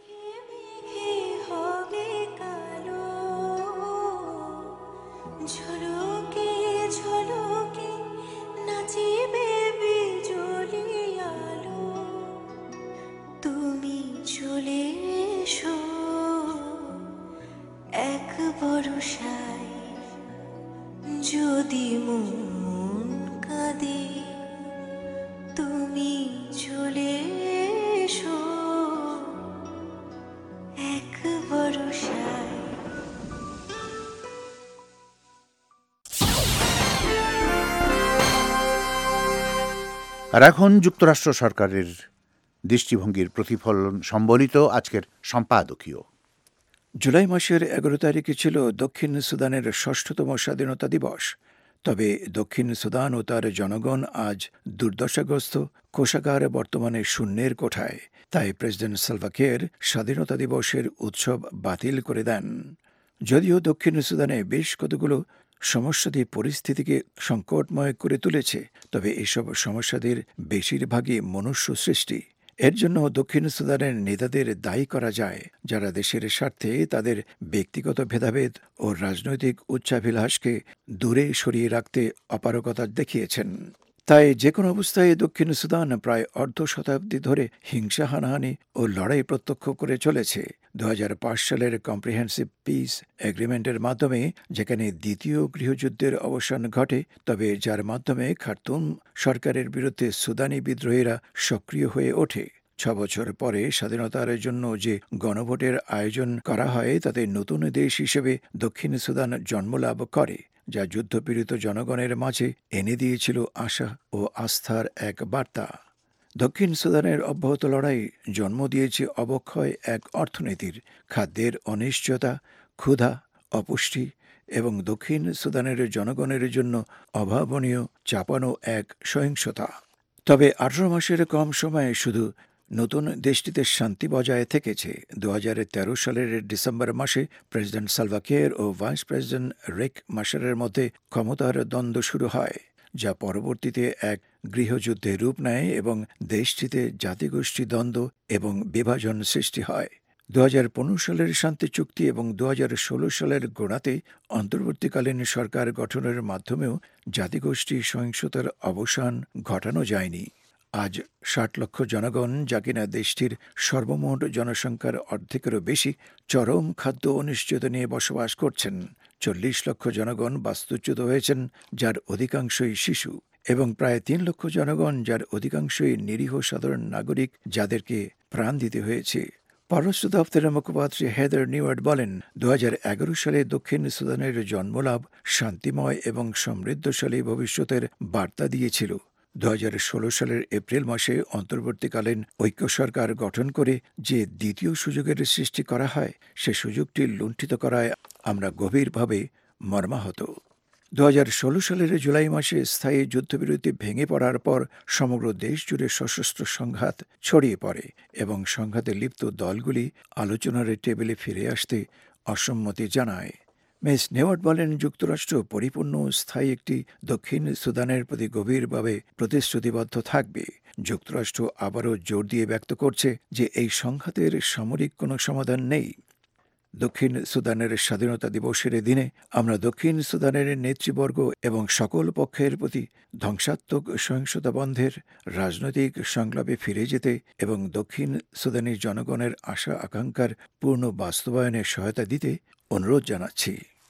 তুমি চলে এসো এক বরষায়, যদি মন কাঁদে তুমি চলে এসো এক বরষায়। আর এখন যুক্তরাষ্ট্র সরকারের দৃষ্টিভঙ্গির প্রতিফলন সম্বলিত আজকের সম্পাদকীয়। জুলাই মাসের এগারো তারিখে ছিল দক্ষিণ সুদানের ষষ্ঠতম স্বাধীনতা দিবস। তবে দক্ষিণ সুদান ও তার জনগণ আজ দুর্দশাগ্রস্ত, কোষাগার বর্তমানে শূন্যের কোঠায়। তাই প্রেসিডেন্ট সালভা কির স্বাধীনতা দিবসের উৎসব বাতিল করে দেন। যদিও দক্ষিণ সুদানে বেশ কতগুলো সমস্যাদি পরিস্থিতিকে সংকটময় করে তুলেছে, তবে এসব সমস্যাদের বেশিরভাগই মনুষ্য সৃষ্টি। এর জন্য দক্ষিণ সুদানের নেতাদের দায়ী করা যায়, যারা দেশের স্বার্থে তাদের ব্যক্তিগত ভেদাভেদ ও রাজনৈতিক উচ্চাভিলাষকে দূরে সরিয়ে রাখতে অপারগতা দেখিয়েছেন। তাই যে কোনো অবস্থায় দক্ষিণ সুদান প্রায় অর্ধ শতাব্দী ধরে হিংসা হানাহানি ও লড়াই প্রত্যক্ষ করে চলেছে। দু হাজার পাঁচ সালের কম্প্রিহেন্সিভ পিস এগ্রিমেন্টের মাধ্যমে, যেখানে দ্বিতীয় গৃহযুদ্ধের অবসান ঘটে, তবে যার মাধ্যমে খার্তুম সরকারের বিরুদ্ধে সুদানি বিদ্রোহীরা সক্রিয় হয়ে ওঠে। ছ বছর পরে স্বাধীনতার জন্য যে গণভোটের আয়োজন করা হয়, তাতে নতুন দেশ হিসেবে দক্ষিণ সুদান জন্মলাভ করে, যা যুদ্ধপীড়িত জনগণের মাঝে এনে দিয়েছিল আশা ও আস্থার এক বার্তা। দক্ষিণ সুদানের অব্যাহত লড়াই জন্ম দিয়েছে অবক্ষয় এক অর্থনীতির, খাদ্যের অনিশ্চয়তা, ক্ষুধা, অপুষ্টি এবং দক্ষিণ সুদানের জনগণের জন্য অভাবনীয় চাপানো এক সহিংসতা। তবে আঠারো মাসের কম সময়ে শুধু নতুন দেশটিতে শান্তি বজায় থেকেছে। দু হাজার তেরো সালের ডিসেম্বর মাসে প্রেসিডেন্ট সালভা কির ও ভাইস প্রেসিডেন্ট রিক মাশারের মধ্যে ক্ষমতার দ্বন্দ্ব শুরু হয়, যা পরবর্তীতে এক গৃহযুদ্ধে রূপ নেয় এবং দেশটিতে জাতিগোষ্ঠী দ্বন্দ্ব এবং বিভাজন সৃষ্টি হয়। দু হাজার পনেরো সালের শান্তি চুক্তি এবং দু হাজার ষোলো সালের গোড়াতে অন্তর্বর্তীকালীন সরকার গঠনের মাধ্যমেও জাতিগোষ্ঠী সহিংসতার অবসান ঘটানো যায়নি। আজ ষাট লক্ষ জনগণ, যা কিনা দেশটির সর্বমোট জনসংখ্যার অর্ধেকেরও বেশি, চরম খাদ্য অনিশ্চয়তা নিয়ে বসবাস করছেন। চল্লিশ লক্ষ জনগণ বাস্তুচ্যুত হয়েছেন, যার অধিকাংশই শিশু, এবং প্রায় তিন লক্ষ জনগণ, যার অধিকাংশই নিরীহ সাধারণ নাগরিক, যাদেরকে প্রাণ দিতে হয়েছে। পররাষ্ট্র দপ্তরের মুখপাত্রী হেদার নিওয়ার্ড বলেন, দু হাজার এগারো সালে দক্ষিণ সুদানের জন্মলাভ শান্তিময় এবং সমৃদ্ধশালী ভবিষ্যতের বার্তা দিয়েছিল। দু হাজার ষোলো সালের এপ্রিল মাসে অন্তর্বর্তীকালীন ঐক্য সরকার গঠন করে যে দ্বিতীয় সুযোগের সৃষ্টি করা হয়, সে সুযোগটি লুণ্ঠিত করায় আমরা গভীরভাবে মর্মাহত। দু হাজার ষোলো সালের জুলাই মাসে স্থায়ী যুদ্ধবিরতি ভেঙে পড়ার পর সমগ্র দেশ জুড়ে সশস্ত্র সংঘাত ছড়িয়ে পড়ে এবং সংঘাতে লিপ্ত দলগুলি আলোচনার টেবিলে ফিরে আসতে অসম্মতি জানায়। মিস নেওয়ার্ড বলেন, যুক্তরাষ্ট্র পরিপূর্ণ স্থায়ী একটি দক্ষিণ সুদানের প্রতি গভীরভাবে প্রতিশ্রুতিবদ্ধ থাকবে। যুক্তরাষ্ট্র আবারও জোর দিয়ে ব্যক্ত করছে যে এই সংঘাতের সামরিক কোনো সমাধান নেই। দক্ষিণ সুদানের স্বাধীনতা দিবসের দিনে আমরা দক্ষিণ সুদানের নেতৃবর্গ এবং সকল পক্ষের প্রতি ধ্বংসাত্মক সহিংসতা বন্ধের, রাজনৈতিক সংলাপে ফিরে যেতে এবং দক্ষিণ সুদানি জনগণের আশা আকাঙ্ক্ষার পূর্ণ বাস্তবায়নে সহায়তা দিতে অনুরোধ জানাচ্ছি।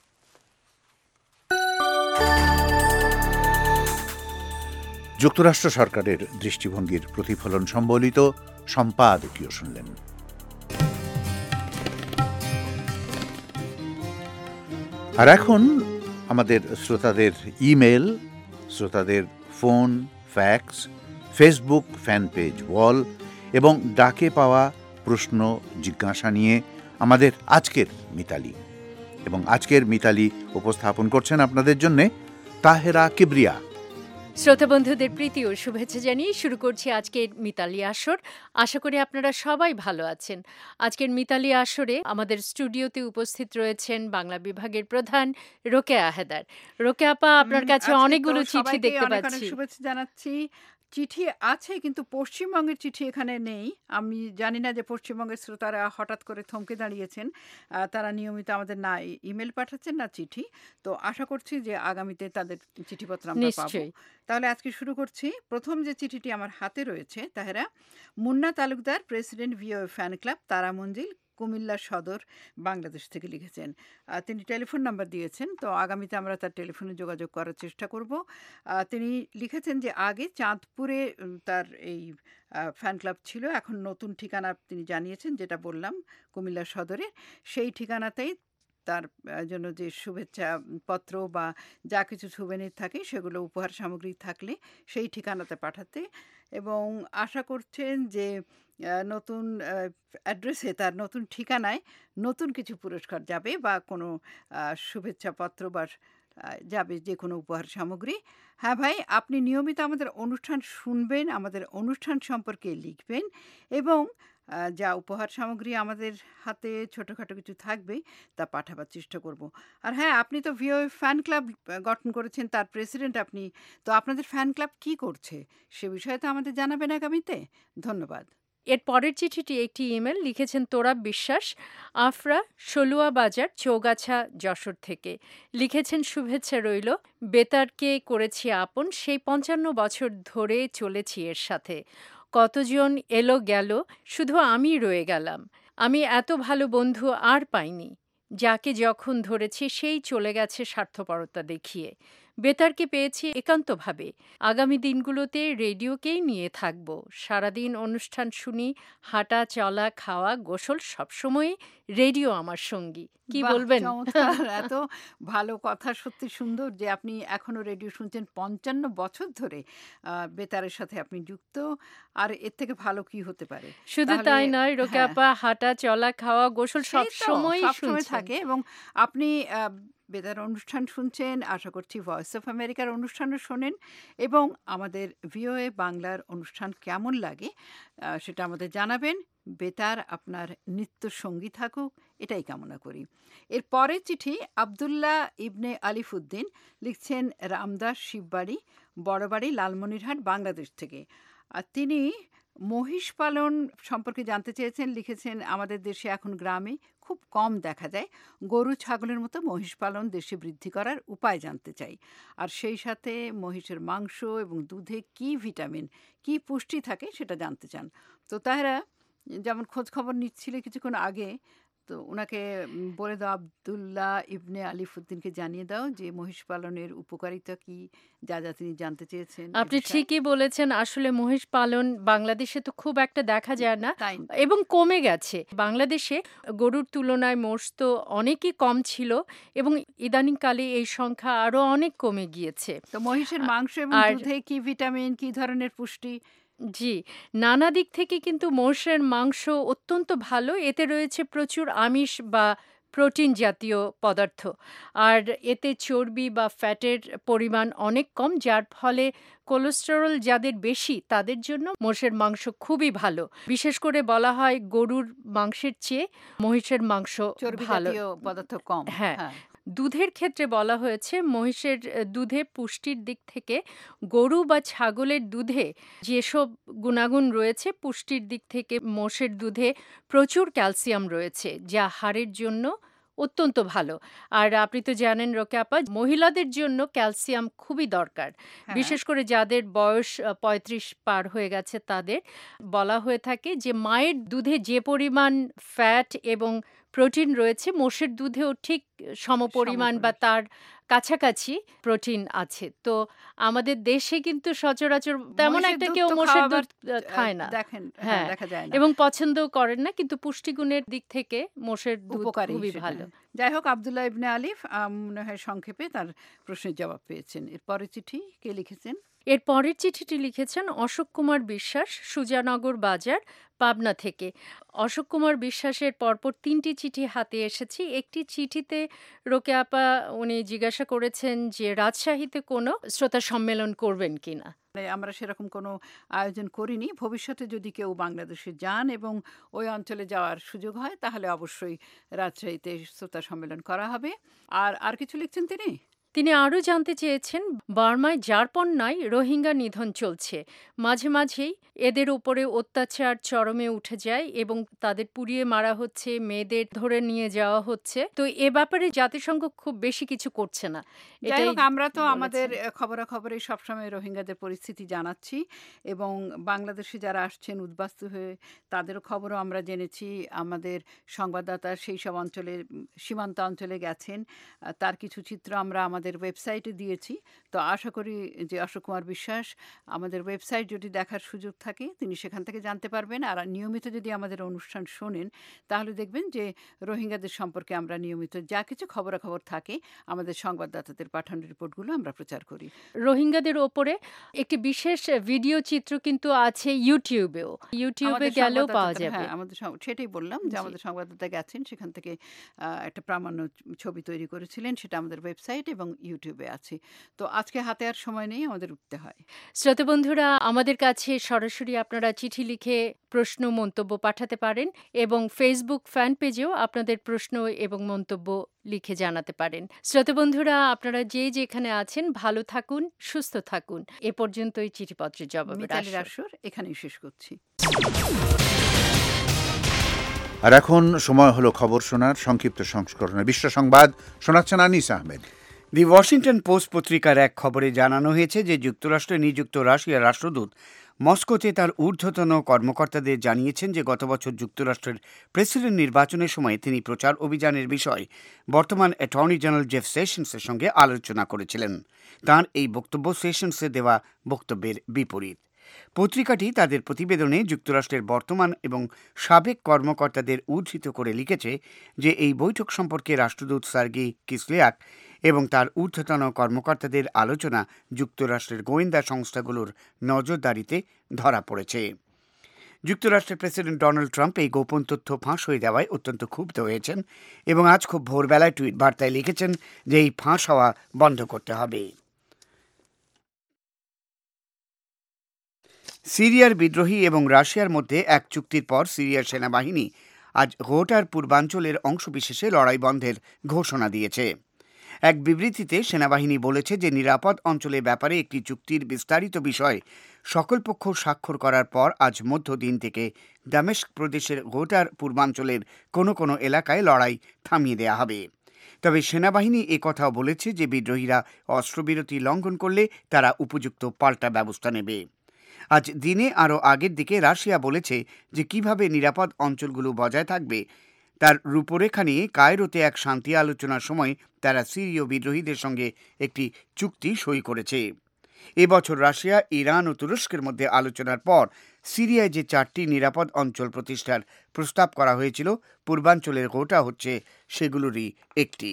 যুক্তরাষ্ট্র সরকারের দৃষ্টিভঙ্গির প্রতিফলন সম্বলিত সম্পাদকীয় শুনলেন। আর এখন আমাদের শ্রোতাদের ইমেল, শ্রোতাদের phone, fax, Facebook fan page wall এবং ডাকে পাওয়া প্রশ্ন জিজ্ঞাসা নিয়ে আমাদের আজকের মিতালি। এবং আজকের মিতালি উপস্থাপন করছেন আপনাদের জন্য তাহেরা কিবরিয়া। শ্রোতা বন্ধুদের প্রীতি ও শুভেচ্ছা জানিয়ে শুরু করছি আজকের মিতালি আসর। আশা করি আপনারা সবাই ভালো আছেন। আজকের মিতালি আসরে আমাদের স্টুডিওতে উপস্থিত রয়েছেন বাংলা বিভাগের প্রধান রোকেয়া হেদার। রোকেয়া আপা, আপনার কাছে অনেকগুলো চিঠি দেখতে পাচ্ছি। শুভেচ্ছা জানাচ্ছি। চিঠি আছে, কিন্তু পশ্চিমবঙ্গের চিঠি এখানে নেই। আমি জানি না যে পশ্চিমবঙ্গের শ্রোতারা হঠাৎ করে থমকে দাঁড়িয়েছেন। তারা নিয়মিত আমাদের না ইমেল পাঠাচ্ছেন না চিঠি। তো আশা করছি যে আগামীতে তাদের চিঠিপত্র আমরা পাবো। তাহলে আজকে শুরু করছি। প্রথম যে চিঠিটি আমার হাতে রয়েছে, Tahera, Munna Talukdar, president VOA fan club, Tara Manzil, Comilla সদর, বাংলাদেশ থেকে লিখেছেন। তিনি টেলিফোন নাম্বার দিয়েছেন, তো আগামীতে আমরা তার টেলিফোনে যোগাযোগ করার চেষ্টা করব। তিনি লিখেছেন যে আগে চাঁদপুরে তার এই ফ্যান ক্লাব ছিল, এখন নতুন ঠিকানা তিনি জানিয়েছেন, যেটা বললাম কুমিল্লা সদরে। সেই ঠিকানাতেই তার জন্য যে শুভেচ্ছা পত্র বা যা কিছু সুভেনির থাকে, সেগুলো উপহার সামগ্রী থাকলে সেই ঠিকানাতে পাঠাতে, এবং আশা করছেন যে নতুন অ্যাড্রেসে, তার নতুন ঠিকানায় নতুন কিছু পুরস্কার যাবে বা কোনো শুভেচ্ছাপত্র বা যাবে, যে কোনো উপহার সামগ্রী। হ্যাঁ ভাই, আপনি নিয়মিত আমাদের অনুষ্ঠান শুনবেন, আমাদের অনুষ্ঠান সম্পর্কে লিখবেন এবং আহ, যা উপহার সামগ্রী আমাদের হাতে ছোটোখাটো কিছু থাকবেই তা পাঠাবার চেষ্টা করব। আর হ্যাঁ, আপনি তো ভিওএ ফ্যান ক্লাব গঠন করেছেন, তার প্রেসিডেন্ট আপনি, তো আপনাদের ফ্যান ক্লাব কি করছে সে বিষয়ে তো আমাদের জানাবেন আগামীতে। ধন্যবাদ। এর পরের চিঠিটি একটি ইমেল লিখেছেন তোরাব বিশ্বাস, আফরা, সলুয়া বাজার, চৌগাছা, যশোর থেকে। লিখেছেন শুভেচ্ছা রইল, বেতারকে করেছি আপন, সেই পঞ্চান্ন বছর ধরে চলেছি এর সাথে। কতজন এলো গেল, শুধু আমি রয়ে গেলাম। আমি এত ভালো বন্ধু আর পাইনি। যাকে যখন ধরেছি সেই চলে গেছে স্বার্থপরতা দেখিয়ে। বেতারকে পেয়েছি একান্তভাবে। আগামী দিনগুলোতে রেডিওকেই নিয়ে থাকব। সারাদিন অনুষ্ঠান শুনি, হাঁটা চলা খাওয়া গোসল সবসময় রেডিও আমার সঙ্গী। কি বাহ, বলবেন? চমৎকার! এত ভালো কথা, সত্যি সুন্দর যে আপনি এখনো রেডিও শুনছেন পঞ্চান্ন বছর ধরে, আহ, বেতারের সাথে আপনি যুক্ত। আর এর থেকে ভালো কি হতে পারে? শুধু তাহলে তাই নয়, হ্যাঁ, রোকেয়াপা হাঁটা চলা খাওয়া গোসল সেই সব তো সময় সবসময় শুনছেন। থাকে। এবং আপনি আহ, বেতার অনুষ্ঠান শুনছেন, আশা করছি ভয়েস অফ আমেরিকার অনুষ্ঠানও শোনেন, এবং আমাদের ভিওএ বাংলার অনুষ্ঠান কেমন লাগে আহ, সেটা আমাদের জানাবেন। বেতার আপনার নিত্য সঙ্গী থাকুক, এটাই কামনা করি। এর পরের চিঠি আবদুল্লাহ ইবনে আলিফুদ্দিন, লিখছেন রামদাস শিববাড়ি, বড়বাড়ি, লালমনিরহাট, বাংলাদেশ থেকে। আর তিনি মহিষ পালন সম্পর্কে জানতে চেয়েছেন। লিখেছেন, আমাদের দেশে এখন গ্রামে খুব কম দেখা যায়। গরু ছাগলের মতো মহিষ পালন দেশে বৃদ্ধি করার উপায় জানতে চাই। আর সেই সাথে মহিষের মাংস এবং দুধে কি ভিটামিন, কি পুষ্টি থাকে সেটা জানতে চান। তো তারা যেমন খোঁজ খবর নিচ্ছিলে কিছুক্ষণ আগে, তো ওনাকে উম, বলে দাও, আবদুল্লাহ ইবনে আলিফুদ্দিনকে জানিয়ে দাও যে মহিষ পালনের উপকারিতা কি, যা যা তিনি জানতে চেয়েছেন এ আপনি বিষয়ে। ঠিকই বলেছেন। আসলে মহিষ পালন বাংলাদেশে তো খুব একটা দেখা যায় না, তাই এবং কমে গেছে। বাংলাদেশে গরুর তুলনায় মোষ তো অনেকই কম ছিল, এবং ইদানিংকালে এই সংখ্যা আরো অনেক কমে গিয়েছে। তো মহিষের মাংস এবং আর দুধে কি ভিটামিন, কি ধরনের পুষ্টি? জি, নানা দিক থেকে কিন্তু মোষের মাংস অত্যন্ত ভালো। এতে রয়েছে প্রচুর আমিষ বা প্রোটিন জাতীয় পদার্থ, আর এতে চর্বি বা ফ্যাটের পরিমাণ অনেক কম, যার ফলে কোলেস্টেরল যাদের বেশি তাদের জন্য মোষের মাংস খুবই ভালো। বিশেষ করে বলা হয় গরুর মাংসের চেয়ে মহিষের মাংস চর্বি ভালো। জাতীয় পদার্থ কম। হ্যাঁ, হ্যাঁ। দুধের ক্ষেত্রে বলা হয়েছে মহিষের আহ, দুধে পুষ্টির দিক থেকে গরু বা ছাগলের দুধে যেসব গুণাগুণ রয়েছে, পুষ্টির দিক থেকে মোষের দুধে প্রচুর ক্যালসিয়াম রয়েছে, যা হাড়ের জন্য অত্যন্ত ভালো। আর আপনি তো জানেন রোকেয়াপা, মহিলাদের জন্য ক্যালসিয়াম খুবই দরকার। হ্যাঁ। বিশেষ করে যাদের বয়স আহ, পঁয়ত্রিশ পার হয়ে গেছে তাদের বলা হয়ে থাকে যে মায়ের দুধে যে পরিমাণ ফ্যাট এবং প্রোটিন রয়েছে, মোষের দুধেও ঠিক সমপরিমাণ বা সমপরিমাণ। তার কাছাকাছি প্রোটিন আছে। তো আমাদের দেশে কিন্তু সচরাচর তেমন মহিষের একটা দুধ কেউ তো মোষের খাওয়াবার, দুধ আহ, আহ, খায় না। দেখেন, হ্যাঁ, হ্যাঁ, দেখা যায় না। এবং পছন্দও করেন না, কিন্তু পুষ্টিগুণের দিক থেকে মোষের দুধ উপকারী খুবই সেটা। ভালো। যাই হোক, আবদুল্লাহ ইবনে আলিফ আহ, মনে হয় সংক্ষেপে তার প্রশ্নের জবাব পেয়েছেন। এর পরের চিঠি কে লিখেছেন? এর পরের চিঠিটি লিখেছেন অশোক কুমার বিশ্বাস, সুজানগর বাজার, পাবনা থেকে। অশোক কুমার বিশ্বাসের পরপর তিনটি চিঠি হাতে এসেছি। একটি চিঠিতে রোকেয়াপা উনি জিজ্ঞাসা করেছেন যে রাজশাহীতে কোনো শ্রোতা সম্মেলন করবেন কিনা। মানে আমরা সেরকম কোনো আয়োজন করিনি। ভবিষ্যতে যদি কেউ বাংলাদেশে যান এবং ওই অঞ্চলে যাওয়ার সুযোগ হয়, তাহলে অবশ্যই রাজশাহীতে শ্রোতা সম্মেলন করা হবে। আর আর কিছু লিখছেন তিনি? তিনি আরও জানতে চেয়েছেন বার্মায় জারপন্নায় রোহিঙ্গা নিধন চলছে। মাঝে মাঝেই এদের উপরে অত্যাচার চরমে উঠে যায় এবং তাদের পুড়িয়ে মারা হচ্ছে, মেয়েদের ধরে নিয়ে যাওয়া হচ্ছে। তো এ ব্যাপারে জাতিসংঘ খুব বেশি কিছু করছে না। যাই এটাই হোক, আমরা তো বলেছেন। আমাদের খবরাখবরে সবসময় রোহিঙ্গাদের পরিস্থিতি জানাচ্ছি, এবং বাংলাদেশে যারা আসছেন উদ্বাস্তু হয়ে তাদেরও খবরও আমরা জেনেছি। আমাদের সংবাদদাতা সেই সব অঞ্চলে, সীমান্ত অঞ্চলে গেছেন, আহ, তার কিছু চিত্র আমরা আমাদের ওয়েবসাইটে দিয়েছি। তো আশা করি যে অশোক কুমার বিশ্বাস, আমাদের ওয়েবসাইট যদি দেখার সুযোগ থাকে তিনি সেখান থেকে জানতে পারবেন। আর নিয়মিত যদি আমাদের অনুষ্ঠান শোনেন তাহলে দেখবেন যে রোহিঙ্গাদের সম্পর্কে আমরা নিয়মিত যা কিছু খবরাখবর থাকে আমাদের সংবাদদাতাদের পাঠানো রিপোর্টগুলো আমরা প্রচার করি। রোহিঙ্গাদের ওপরে একটি বিশেষ ভিডিও চিত্র কিন্তু আছে ইউটিউবেও, ইউটিউবে আমাদের গেলেও পাওয়া সংবাদদাতাদের- যাবে। হ্যাঁ, আমাদের সং- সেটাই বললাম যে জি। আমাদের সংবাদদাতা গেছেন, সেখান থেকে আহ, একটা প্রামাণ্য ছবি তৈরি করেছিলেন। সেটা আমাদের ওয়েবসাইট এবং ইউটিউবে আছি। তো আজকে হাতে আর সময় নেই, আমাদের উঠতে হয়। শ্রোতা বন্ধুরা, আমাদের কাছে সরাসরি আপনারা চিঠি লিখে প্রশ্ন মন্তব্য পাঠাতে পারেন এবং ফেসবুক ফ্যান পেজেও আপনাদের প্রশ্ন এবং মন্তব্য লিখে জানাতে পারেন। শ্রোতা বন্ধুরা, আপনারা যে যেখানে আছেন ভালো থাকুন, সুস্থ থাকুন। এ পর্যন্তই চিঠিপত্রের জবাবের মিতালির আসর। আসর এখানেই শেষ করছি। আর এখন সময় হলো খবর শোনার সংক্ষিপ্ত সংস্করণের বিশ্ব সংবাদ শোনাচ্ছেন Anis Ahmed. The Washington Post পত্রিকার এক খবরে জানানো হয়েছে যে যুক্তরাষ্ট্রে নিযুক্ত রাশিয়ার রাষ্ট্রদূত মস্কোতে তার ঊর্ধ্বতন কর্মকর্তাদের জানিয়েছেন যে গত বছর যুক্তরাষ্ট্রের প্রেসিডেন্ট নির্বাচনের সময় তিনি প্রচার অভিযানের বিষয় বর্তমান অ্যাটর্নি জেনারেল জেফ সেশনসের সঙ্গে আলোচনা করেছিলেন। তাঁর এই বক্তব্য সেশনসে দেওয়া বক্তব্যের বিপরীত। পত্রিকাটি তাদের প্রতিবেদনে যুক্তরাষ্ট্রের বর্তমান এবং সাবেক কর্মকর্তাদের উদ্ধৃত করে লিখেছে যে এই বৈঠক সম্পর্কে রাষ্ট্রদূত সার্গেই কিসলিয়াক এবং তার ঊর্ধ্বতন কর্মকর্তাদের আলোচনা যুক্তরাষ্ট্রের গোয়েন্দা সংস্থাগুলোর নজরদারিতে ধরা পড়েছে। যুক্তরাষ্ট্রের প্রেসিডেন্ট ডোনাল্ড ট্রাম্প এই গোপন তথ্য ফাঁস হয়ে যাওয়ায় অত্যন্ত ক্ষুব্ধ হয়েছেন এবং আজ খুব ভোরবেলায় টুইট বার্তায় লিখেছেন যে এই ফাঁস হওয়া বন্ধ করতে হবে। সিরিয়ার বিদ্রোহী এবং রাশিয়ার মধ্যে এক চুক্তির পর সিরিয়ার সেনাবাহিনী আজ ঘোটার পূর্বাঞ্চলের অংশবিশেষে লড়াই বন্ধের ঘোষণা দিয়েছে। এক বিবৃতিতে সেনাবাহিনী বলেছে যে নিরাপদ অঞ্চলের ব্যাপারে একটি চুক্তির বিস্তারিত বিষয় সকল পক্ষ স্বাক্ষর করার পর আজ মধ্যদিন থেকে দামেস্ক প্রদেশের ঘোটার পূর্বাঞ্চলের কোনো কোনো এলাকায় লড়াই থামিয়ে দেওয়া হবে। তবে সেনাবাহিনী একথাও বলেছে যে বিদ্রোহীরা অস্ত্রবিরতি লঙ্ঘন করলে তারা উপযুক্ত পাল্টা ব্যবস্থা নেবে। আজ দিনে আরও আগের দিকে রাশিয়া বলেছে যে কিভাবে নিরাপদ অঞ্চলগুলো বজায় থাকবে তার রূপরেখা নিয়ে কায়রোতে এক শান্তি আলোচনার সময় তারা সিরীয় বিদ্রোহীদের সঙ্গে একটি চুক্তি সই করেছে। এবছর রাশিয়া, ইরান ও তুরস্কের মধ্যে আলোচনার পর সিরিয়ায় যে চারটি নিরাপদ অঞ্চল প্রতিষ্ঠার প্রস্তাব করা হয়েছিল, পূর্বাঞ্চলের গোটা হচ্ছে সেগুলোরই একটি।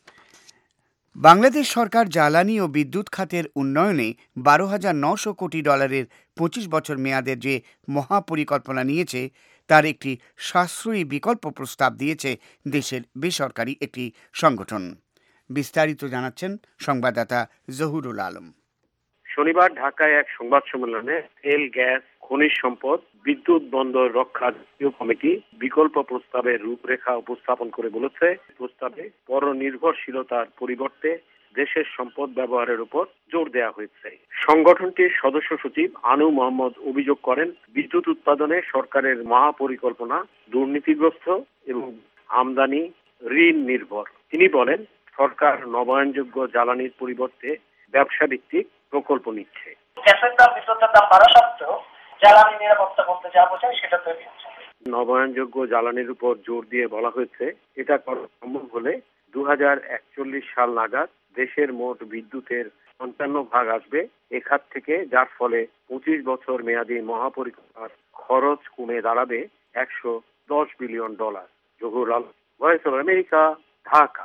বাংলাদেশ সরকার জ্বালানি ও বিদ্যুৎ খাতের উন্নয়নে বারো হাজার নশো কোটি ডলারের পঁচিশ বছর মেয়াদের যে মহাপরিকল্পনা নিয়েছে তার একটি সাশ্রয়ী বিকল্প প্রস্তাব দিয়েছে দেশের বেসরকারি একটি সংগঠন। বিস্তারিত জানাচ্ছেন সংবাদদাতা জহুরুল আলম। শনিবার ঢাকায় এক সংবাদ সম্মেলনে তেল, গ্যাস, খনিজ সম্পদ, বিদ্যুৎ বন্দর রক্ষা জাতীয় কমিটি বিকল্প প্রস্তাবের রূপরেখা উপস্থাপন করে বলেছে, প্রস্তাবে পরনির্ভরশীলতার পরিবর্তে দেশের সম্পদ ব্যবহারের উপর জোর দেওয়া হয়েছে। সংগঠনটির সদস্য সচিব আনু মোহাম্মদ অভিযোগ করেন, বিদ্যুৎ উৎপাদনে সরকারের মহাপরিকল্পনা দুর্নীতিগ্রস্ত এবং আমদানি ঋণ নির্ভর। তিনি বলেন, সরকার নবায়নযোগ্য জ্বালানির পরিবর্তে ব্যবসা ভিত্তিক প্রকল্প নিচ্ছে। গ্যাসের দাম, বিদ্যুতের দাম বাড়া সত্ত্বেও জ্বালানি নিরাপত্তা বলতে যা বোঝায় সেটা তৈরি হচ্ছে। নবায়নযোগ্য জ্বালানির উপর জোর দিয়ে বলা হয়েছে, এটা করা সম্ভব হলে দু হাজার একচল্লিশ সাল নাগাদ দেশের মোট বিদ্যুতের পঞ্চান্ন ভাগ আসবে এ খাত থেকে, যার ফলে পঁচিশ বছর মেয়াদী মহাপরিকল্পনার খরচ কমে দাঁড়াবে একশো দশ billion dollar. Zahur Alam, voice of America, Dhaka.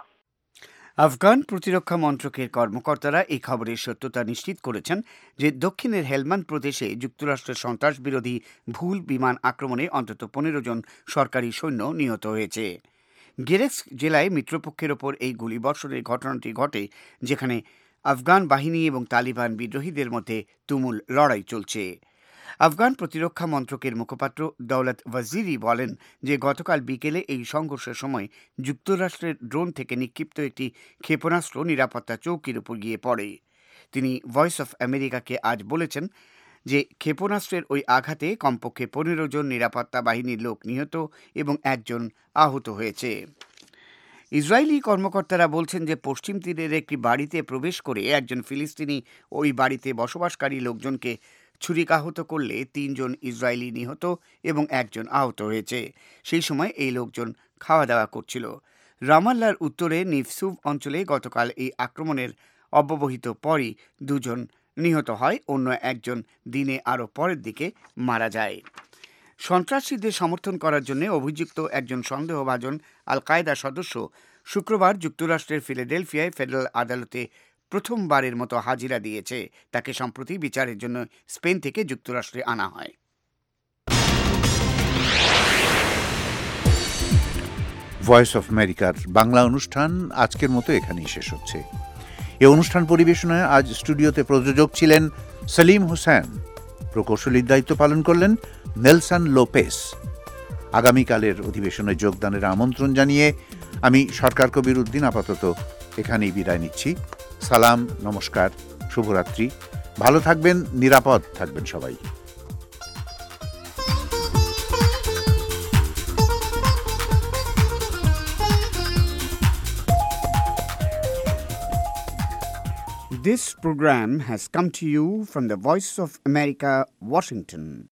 Afghan প্রতিরক্ষা মন্ত্রকের কর্মকর্তারা এই খবরের সত্যতা নিশ্চিত করেছেন যে দক্ষিণের হেলমান্দ প্রদেশে যুক্তরাষ্ট্রের সন্ত্রাস বিরোধী ভুল বিমান আক্রমণে অন্তত পনেরো জন সরকারি সৈন্য নিহত হয়েছে। গেরেস্ক জেলায় মিত্রপক্ষের ওপর এই গুলিবর্ষণের ঘটনাটি ঘটে, যেখানে আফগান বাহিনী এবং তালিবান বিদ্রোহীদের মধ্যে তুমুল লড়াই চলছে। আফগান প্রতিরক্ষা মন্ত্রকের মুখপাত্র দৌলত ওয়াজিরি বলেন যে গতকাল বিকেলে এই সংঘর্ষের সময় যুক্তরাষ্ট্রের ড্রোন থেকে নিক্ষিপ্ত একটি ক্ষেপণাস্ত্র নিরাপত্তা চৌকির উপর গিয়ে পড়ে। তিনি ভয়েস অফ আমেরিকাকে আজ বলেছেন যে ক্ষেপণাস্ত্রের ওই আঘাতে কমপক্ষে পনেরো জন নিরাপত্তা বাহিনীর লোক নিহত এবং একজন আহত হয়েছে। ইসরায়েলি কর্মকর্তারা বলছেন যে পশ্চিম তীরের একটি বাড়িতে প্রবেশ করে একজন ফিলিস্তিনি ওই বাড়িতে বসবাসকারী লোকজনকে ছুরিকাহত করলে তিনজন ইসরায়েলি নিহত এবং একজন আহত হয়েছে। সেই সময় এই লোকজন খাওয়া দাওয়া করছিল। রামাল্লার উত্তরে নিফসুভ অঞ্চলে গতকাল এই আক্রমণের অব্যবহিত পরই দুজন নিহত হয়, অন্য একজন দিনে আরও পরের দিকে মারা যায়। সন্ত্রাসীদের সমর্থন করার জন্য অভিযুক্ত একজন সন্দেহভাজন আল কায়দা সদস্য শুক্রবার যুক্তরাষ্ট্রের ফিলাডেলফিয়ায় ফেডারেল আদালতে প্রথমবারের মতো হাজিরা দিয়েছে। তাকে সম্প্রতি বিচারের জন্য স্পেন থেকে যুক্তরাষ্ট্রে আনা হয়। ভয়েস অফ আমেরিকার বাংলা অনুষ্ঠান আজকের মতো এখানেই শেষ হচ্ছে। এই অনুষ্ঠান পরিবেশনায় আজ স্টুডিওতে প্রযোজক ছিলেন সলিম হোসেন, প্রকৌশলীর দায়িত্ব পালন করলেন নেলসন লোপেস। আগামীকালের অধিবেশনে যোগদানের আমন্ত্রণ জানিয়ে আমি সরকার কবির উদ্দিন আপাতত এখানেই বিদায় নিচ্ছি। সালাম, নমস্কার, শুভরাত্রি। ভালো থাকবেন, নিরাপদ থাকবেন সবাই। This program has come to you from the Voice of America, Washington.